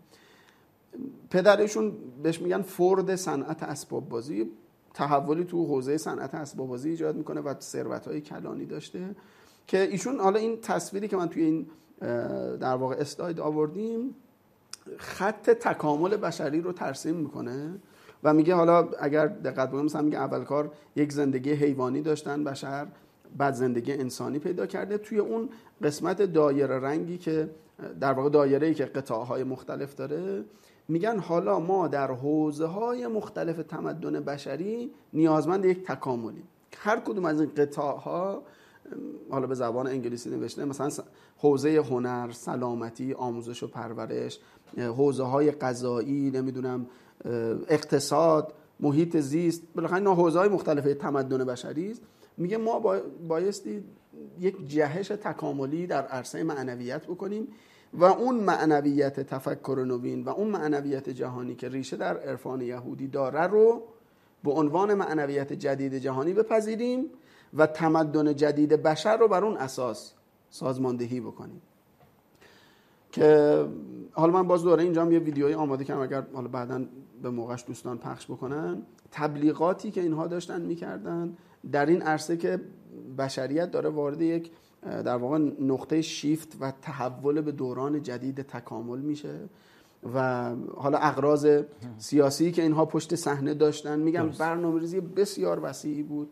پدرشون بهش میگن فورد صنعت اسباب بازی، تحولی تو حوزه صنعت اسباب بازی ایجاد میکنه و ثروت‌های کلانی داشته که ایشون، حالا این تصویری که من توی این در واقع اسلاید آوردیم خط تکامل بشری رو ترسیم میکنه و میگه حالا اگر دقت بکنیم مثلا میگه اول کار یک زندگی حیوانی داشتن بشر، بعد زندگی انسانی پیدا کرده. توی اون قسمت دایره رنگی که در واقع دایره‌ای که قطاع‌های مختلف داره، میگن حالا ما در حوزه‌های مختلف تمدن بشری نیازمند یک تکاملی. هر کدوم از این قطاع‌ها حالا به زبان انگلیسی نوشته، مثلا حوزه هنر، سلامتی، آموزش و پرورش، حوزه‌های غذایی، نمیدونم اقتصاد، محیط زیست، بالاخره اینا حوزه‌های مختلف تمدن بشری است. میگه ما بایستی یک جهش تکاملی در عرصه معنویت بکنیم و اون معنویت تفکر نوین و اون معنویت جهانی که ریشه در عرفان یهودی داره رو به عنوان معنویت جدید جهانی بپذیریم و تمدن جدید بشر رو بر اون اساس سازماندهی بکنیم. که حالا من باز دوره اینجا هم یه ویدیوی آماده کردم، اگر حالا بعداً به موقعش دوستان پخش بکنن، تبلیغاتی که اینها داشتن میکردن در این عرصه که بشریت داره وارد یک در واقع نقطه شیفت و تحول به دوران جدید تکامل میشه و حالا اغراض سیاسی که اینها پشت صحنه داشتن، میگم برنامه‌ریزی بسیار وسیعی بود،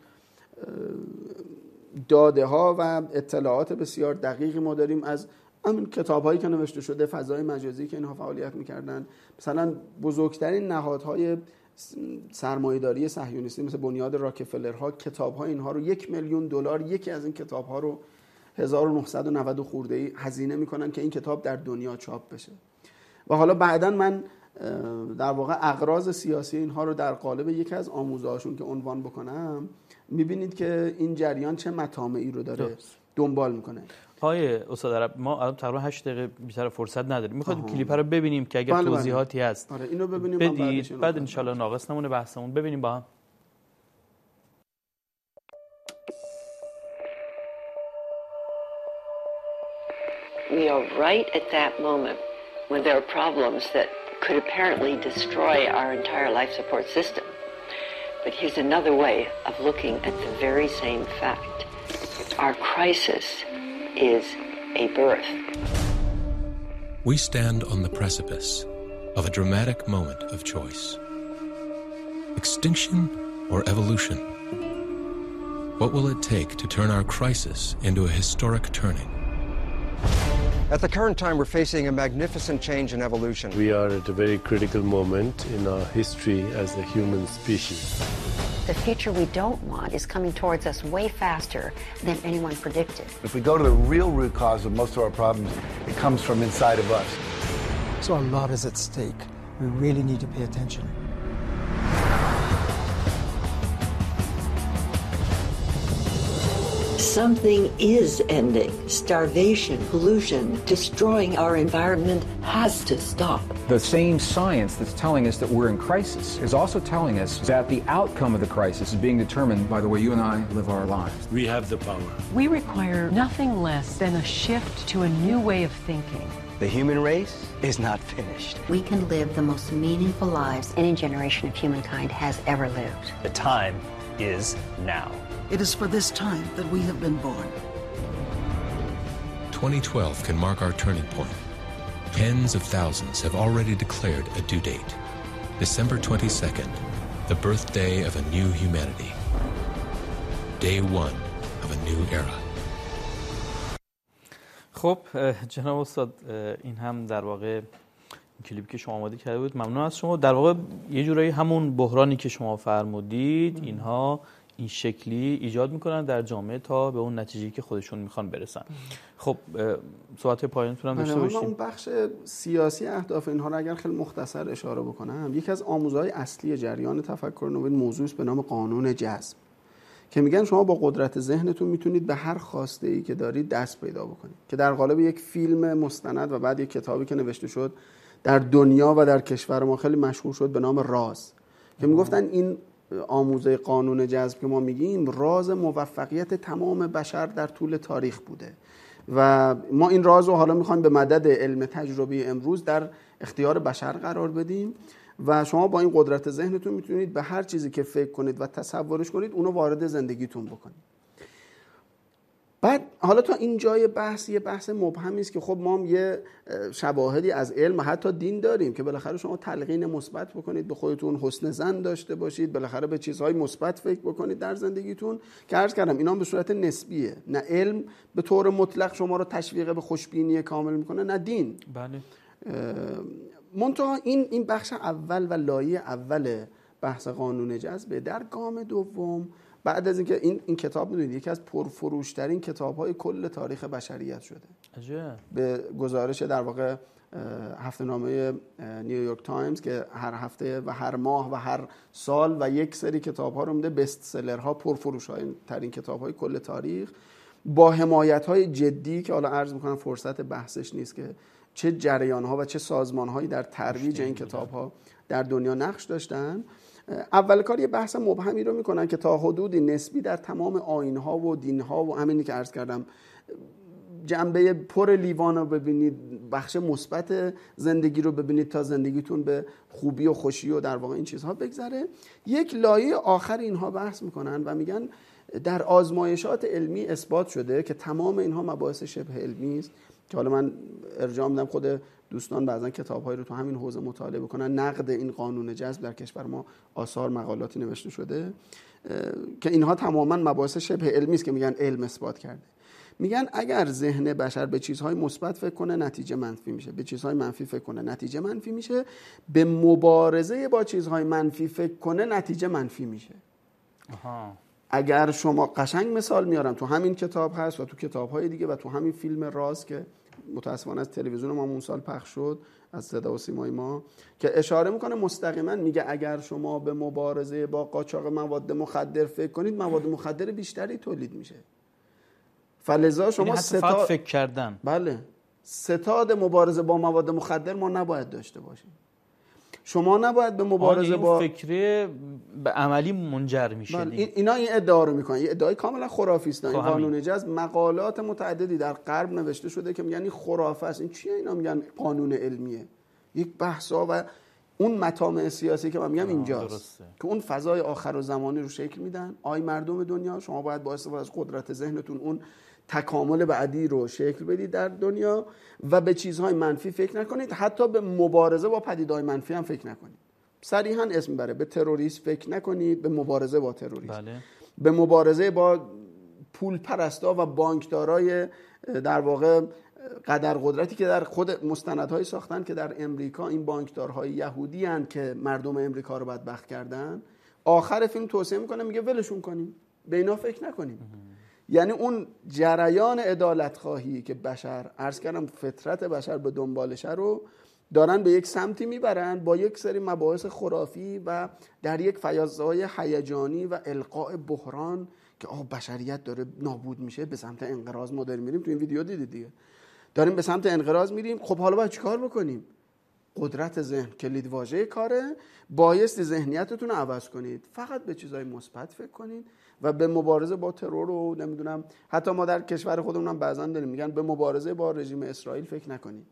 داده ها و اطلاعات بسیار دقیقی ما داریم از همین کتاب هایی که نوشته شده، فضای مجازی که اینها فعالیت میکردن. مثلا بزرگترین نهادهای سرمایه‌داری صهیونیستی مثل بنیاد راکفلرها، کتاب ها اینها رو یک میلیون دلار یکی از این کتاب ها رو هزار و نهصد و نود خورده ای هزینه میکنن که این کتاب در دنیا چاپ بشه. و حالا بعداً من در واقع اغراض سیاسی اینها رو در قالب یکی از آموزه‌هاشون که عنوان بکنم، میبینید که این جریان چه مطامعی رو داره دنبال میکنه. آقای استاد عرب، ما الان تقریبا هشت دقیقه بیشتر فرصت نداریم، میخوایم کلیپ رو ببینیم که اگر بله توضیحاتی بله. هست آره اینو ببینیم، بدید، بعد ان شاءالله ناقص نمونه بحثمون. ببینیم با هم. We are right at that moment when there are problems that could apparently destroy our entire life support system. But here's another way of looking at the very same fact. Our crisis is a birth. We stand on the precipice of a dramatic moment of choice. Extinction or evolution? What will it take to turn our crisis into a historic turning? At the current time, we're facing a magnificent change in evolution. We are at a very critical moment in our history as a human species. The future we don't want is coming towards us way faster than anyone predicted. If we go to the real root cause of most of our problems, it comes from inside of us. So a lot is at stake. We really need to pay attention. Something is ending. Starvation, pollution, destroying our environment has to stop. The same science that's telling us that we're in crisis is also telling us that the outcome of the crisis is being determined by the way you and I live our lives. We have the power. We require nothing less than a shift to a new way of thinking. The human race is not finished. We can live the most meaningful lives any generation of humankind has ever lived. The time is now. It is for this time that we have been born. twenty twelve can mark our turning point. Tens of thousands have already declared a due date. December twenty-second, the birthday of a new humanity. Day one of a new era. خب جناب استاد، این هم در واقع کلیپی که شما آماده کرده بود. ممنون از شما. در واقع یه جورایی همون بحرانی که شما فرمودید اینها این شکلی ایجاد میکنن در جامعه تا به اون نتیجه‌ای که خودشون میخوان برسن. خب صحبت پایانتون هم داشته باشیم. اون بخش سیاسی اهداف اینها رو اگر خیلی مختصر اشاره بکنم، یکی از آموزهای اصلی جریان تفکر نوین موضوعی است به نام قانون جذب که میگن شما با قدرت ذهنتون میتونید به هر خواسته ای که دارید دست پیدا بکنید، که در قالب یک فیلم مستند و بعد یک کتابی که نوشته شد در دنیا و در کشور ما خیلی مشهور شد به نام راز، که میگفتن این آموزه قانون جذب که ما میگیم راز موفقیت تمام بشر در طول تاریخ بوده و ما این راز رو حالا میخوایم به مدد علم تجربی امروز در اختیار بشر قرار بدیم و شما با این قدرت ذهنتون میتونید به هر چیزی که فکر کنید و تصورش کنید اونو وارد زندگیتون بکنید. بعد حالا تا این جای بحث یه بحث مبهمی است که خب ما هم یه شواهدی از علم و حتی دین داریم که بالاخره شما تلقین مثبت بکنید، به خودتون حسن ظن داشته باشید، بالاخره به چیزهای مثبت فکر بکنید در زندگیتون، که عرض کردم اینا به صورت نسبیه. نه علم به طور مطلق شما رو تشویق به خوشبینی کامل میکنه، نه دین. بله. منتها این این بخش اول و لایه اول بحث قانون جذب. در گام دوم بعد از اینکه این این کتاب میدونید یکی از پرفروشترین کتاب‌های کل تاریخ بشریت شده. عجب. به گزارش در واقع هفته‌نامه نیویورک تایمز که هر هفته و هر ماه و هر سال و یک سری کتاب‌ها رو میده بست سلرها، پرفروش‌ترین کتاب‌های کل تاریخ، با حمایت‌های جدی که حالا عرض می‌کنم فرصت بحثش نیست که چه جریان‌ها و چه سازمان‌هایی در ترویج این کتاب‌ها در دنیا نقش داشتن. اول کار یه بحث مبهمی رو میکنن که تا حدودی نسبی در تمام آیین‌ها و دین‌ها و همینی که عرض کردم جنبه پر لیوان رو ببینید، بخش مثبت زندگی رو ببینید تا زندگیتون به خوبی و خوشی و در واقع این چیزها بگذره. یک لایه آخر اینها بحث میکنن و میگن در آزمایشات علمی اثبات شده که تمام اینها مباحث شبه علمی است که حالا من ارجاع میدم خود دوستان بعضا کتاب‌هایی رو تو همین حوزه مطالعه بکنن. نقد این قانون جذب در کشور ما آثار مقالاتی نوشته شده که اینها تماما مباحث شبه علمی است که میگن علم اثبات کرده. میگن اگر ذهن بشر به چیزهای مثبت فکر کنه نتیجه منفی میشه، به چیزهای منفی فکر کنه نتیجه منفی میشه، به مبارزه با چیزهای منفی فکر کنه نتیجه منفی میشه. آها. اگر شما قشنگ مثال میارم تو همین کتاب هست و تو کتاب‌های دیگه و تو همین فیلم راز که متاسفانه از تلویزیون ما اون سال پخش شد از صدا و سیمای ما که اشاره میکنه مستقیما، میگه اگر شما به مبارزه با قاچاق مواد مخدر فکر کنید مواد مخدر بیشتری تولید میشه. فلذا شما ستاد فکر کردن. بله، ستاد مبارزه با مواد مخدر ما نباید داشته باشیم. شما نباید به مبارزه با فکری به عملی منجر میشه. بله. اینا این ادعا رو میکنن، یه ادعای کاملا خرافی است. این قانون جذب مقالات متعددی در غرب نوشته شده که میگن این خرافه است. این چیه؟ اینا میگن قانون علمیه. یک بحثا و اون مطامع سیاسی که من میگم اینجاست درسته. که اون فضای آخر و زمانی رو شکل میدن. آی مردم دنیا، شما باید با استفاده از قدرت ذهنتون اون تکامل بعدی رو شکل بدید در دنیا و به چیزهای منفی فکر نکنید، حتی به مبارزه با پدیده‌های منفی هم فکر نکنید. صریحاً اسم بره، به تروریسم فکر نکنید، به مبارزه با تروریسم. بله. به مبارزه با پول پرستا و بانکدارای در واقع قدر قدرتی که در خود مستندهای ساختن که در امریکا این بانکدارهای یهودی هستند که مردم امریکا رو بدبخت کردن. آخر فیلم توصیه میکنه میگه ولشون کنیم، به اینا فکر نکنیم. یعنی اون جریان عدالت خواهی که بشر عرض کردم فطرت بشر به دنبالشه رو دارن به یک سمتی میبرن با یک سری مباحث خرافی و در یک فضای هیجانی و القاء بحران که آه بشریت داره نابود میشه، به سمت انقراض ما داریم میریم. تو این ویدیو دیدید دیگه، داریم به سمت انقراض میریم. خب حالا باید چیکار بکنیم؟ قدرت ذهن کلید واژه کاره. بایستی ذهنیتتون رو عوض کنید، فقط به چیزهای مثبت فکر کنید و به مبارزه با ترور و نمیدونم، حتی ما در کشور خودمون هم بعضا داریم میگن به مبارزه با رژیم اسرائیل فکر نکنید،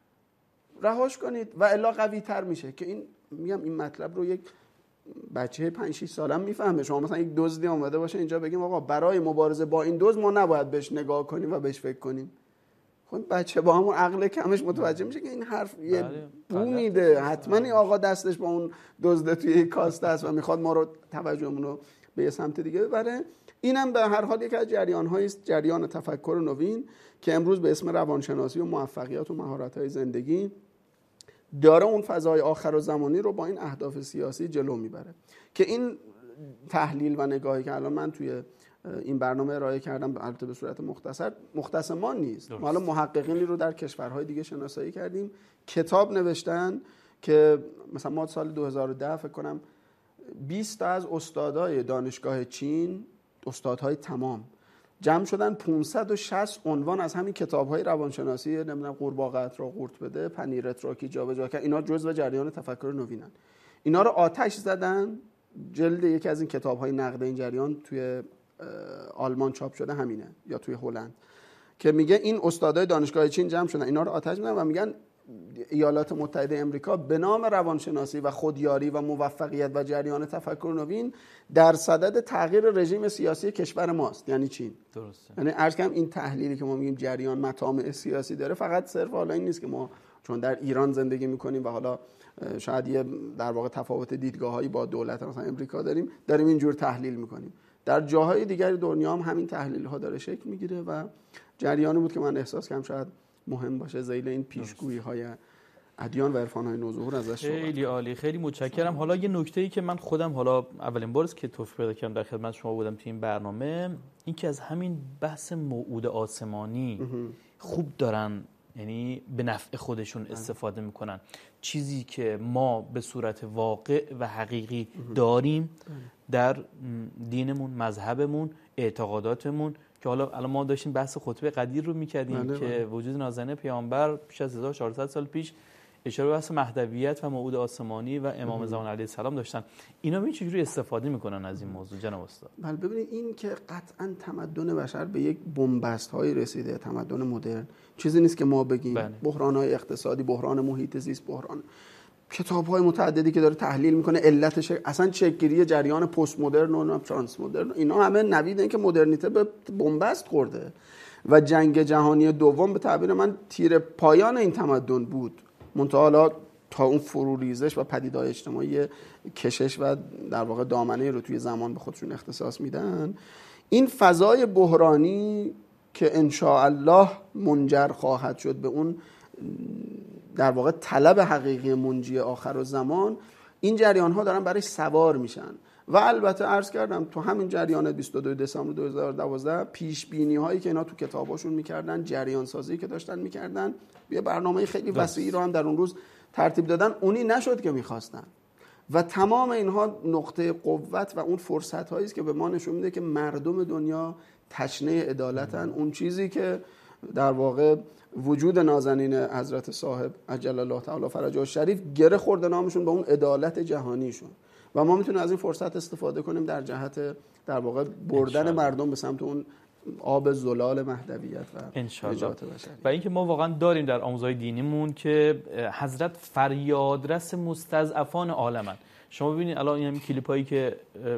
رهاش کنید و الا قوی تر میشه. که این میگم این مطلب رو یک بچه پنج شش سالم میفهمه. شما مثلا یک دزدی اومده باشه اینجا بگیم آقا برای مبارزه با این دزد ما نباید بهش نگاه کنیم و بهش فکر کنیم، خب بچه با همون عقل کمش متوجه میشه که این حرف یه بو میده، حتما این آقا دستش با اون دزده توی کاسته است و میخواد ما رو توجهمون رو به یه سمت دیگه ببره. اینم به هر حال یک از جریان‌هایی است، جریان تفکر نوین که امروز به اسم روانشناسی و موفقیت و مهارت‌های زندگی داره اون فضای آخر و زمانی رو با این اهداف سیاسی جلو میبره. که این تحلیل و نگاهی که الان من توی این برنامه ارائه کردم البته به صورت مختصر مختص ما نیست. ما الان محققینی رو در کشورهای دیگه شناسایی کردیم، کتاب نوشتن که مثلا ما سال دو هزار و ده فکر کنم بیست تا از استادای دانشگاه چین، استادهای تمام جمع شدن، پانصد و شصت عنوان از همین کتاب‌های روانشناسی، نمیدونم قورباغه‌ات را قورت بده، پنیرت را کی جابجا کرد، اینا جزء جریان تفکر نوینن. اینا رو آتش زدن. جلد یکی از این کتاب‌های نقد این جریان توی آلمان چاپ شده همینه، یا توی هلند، که میگه این استادای دانشگاه چین جمع شدن اینا رو آتش می‌زنن و میگن ایالات متحده امریکا به نام روانشناسی و خودیاری و موفقیت و جریان تفکر نوین در صدد تغییر رژیم سیاسی کشور ماست، یعنی چین. درسته. یعنی عرض کنم این تحلیلی که ما میگیم جریان مطامع سیاسی داره فقط صرف حالا این نیست که ما چون در ایران زندگی میکنیم و حالا شاید یه در واقع تفاوت دیدگاه‌هایی با دولت مثلا امریکا داریم داریم اینجور تحلیل میکنیم. در جاهای دیگر دنیا هم همین تحلیل‌ها داره شکل میگیره و جریانی بود که من احساس کردم شاید مهم باشه ذیل این پیشگویی‌های ادیان و عرفان‌های نوظهور ازش. خیلی عالی، خیلی متشکرم. حالا یه نکته‌ای که من خودم حالا اولین بار است که توفیق پیدا کردم در خدمت شما بودم تو این برنامه، این که از همین بحث موعود آسمانی خوب دارن، یعنی به نفع خودشون استفاده میکنن. چیزی که ما به صورت واقع و حقیقی داریم در دینمون، مذهبمون، اعتقاداتمون، که حالا الان ما داشتیم بحث خطبه قدیر رو میکردیم بله که بله. وجود نازنین پیامبر پیش از هزار و چهارصد سال پیش اشاره به بحث مهدویت و موعود آسمانی و امام زمان علیه السلام داشتن. اینا ببین چجوری استفاده میکنن از این موضوع جناب استاد. بله ببینید این که قطعا تمدن بشر به یک بنبست هایی رسیده، تمدن مدرن چیزی نیست که ما بگیم بله. بحران های اقتصادی، بحران محیط زیست، بحران کتاب‌های متعددی که داره تحلیل میکنه علتش، اصلا چگیری جریان پست مدرن و ترانس مدرن، اینا همه نوید این که مدرنیته به بنبست خورده و جنگ جهانی دوم به تعبیر من تیر پایان این تمدن بود. منتها حالا تا اون فروریزش و پدیده‌های اجتماعی کشش و در واقع دامنه رو توی زمان به خودشون اختصاص میدن، این فضای بحرانی که ان شاء الله منجر خواهد شد به اون در واقع طلب حقیقی منجی آخر و زمان، این جریان ها دارن برای سوار میشن. و البته عرض کردم تو همین جریان بیست و دو دسامبر دو هزار و دوازده پیش بینی هایی که اینا تو کتاباشون میکردن، جریان سازی که داشتن میکردن، یه برنامه خیلی وسیعی رو هم در اون روز ترتیب دادن، اونی نشد که میخواستن. و تمام اینها نقطه قوت و اون فرصت هایی است که به ما نشون میده که مردم دنیا تشنه عدالتن. اون چیزی که در واقع وجود نازنین حضرت صاحب عجل الله تعالی فرجه الشریف گره خورده نامشون به اون عدالت جهانیشون و ما میتونیم از این فرصت استفاده کنیم در جهت در واقع بردن مردم به سمت اون آب زلال مهدویت و نجات بشری. و اینکه ما واقعا داریم در آموزهای دینیمون که حضرت فریادرس مستضعفان عالمن. شما ببینید الان این کلیپایی که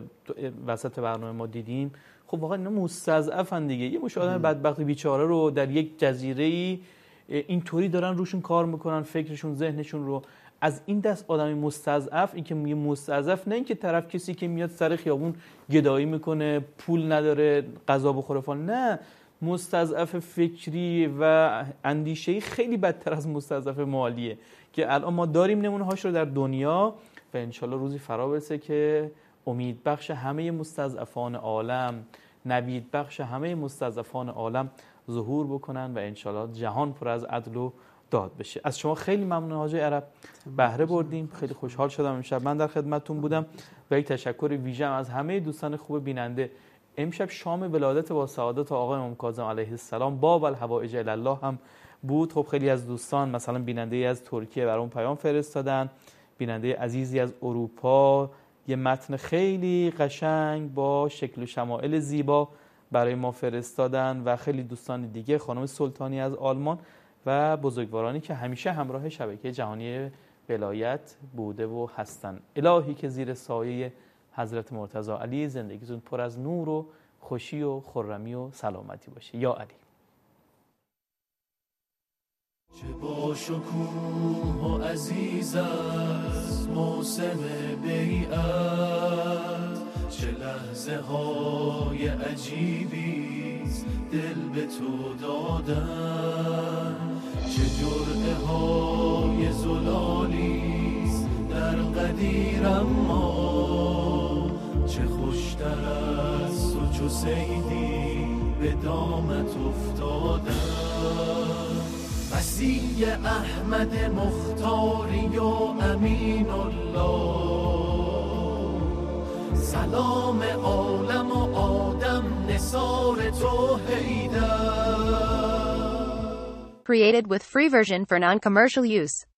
وسط برنامه ما دیدیم، خب واقعا اینا مستضعفن دیگه. یه مش آدم بدبخت بیچاره رو در یک جزیره‌ای اینطوری دارن روشون کار میکنن، فکرشون، ذهنشون رو از این دست آدمی مستضعف. این که میگه مستضعف نه اینکه طرف کسی که میاد سر خیابون گدایی میکنه، پول نداره، غذا بخوره فلان، نه، مستضعف فکری و اندیشه‌ای خیلی بدتر از مستضعف مالیه که الان ما داریم نمونه هاش رو در دنیا و انشالله روزی فرا برسه که امید بخش همه مستضعفان عالم، نوید بخش همه مستضعفان عالم ظهور بکنن و انشالله جهان پر از عدل و داد بشه. از شما خیلی ممنون حاج عرب، بهره بردیم، خیلی خوشحال شدم امشب من در خدمتتون بودم و یک تشکر ویژه از همه دوستان خوب بیننده. امشب شام ولادت با سعادت آقای امام کاظم علیه السلام باب الحوائج الی الله هم بود. خب خیلی از دوستان مثلا بیننده از ترکیه برام پیام فرستادن، بیننده عزیزی از اروپا یه متن خیلی قشنگ با شکل و شمایل زیبا برای ما فرستادن و خیلی دوستان دیگه، خانم سلطانی از آلمان و بزرگوارانی که همیشه همراه شبکه جهانی ولایت بوده و هستن. الهی که زیر سایه حضرت مرتضی علی زندگیتون پر از نور و خوشی و خرمی و سلامتی باشه. یا علی. چه با شکوه و عزیز است موسم بیعت، چه لحظه های عجیبی دل به تو دادن، چه جرعه های زلالی در قدیر، اما چه خوشتر است و چو صیدی به دامت افتادن. مسیح احمد مختاری و امین الله، سلام عالم و آدم نثار تو حیدر. Created with free version for non-commercial use.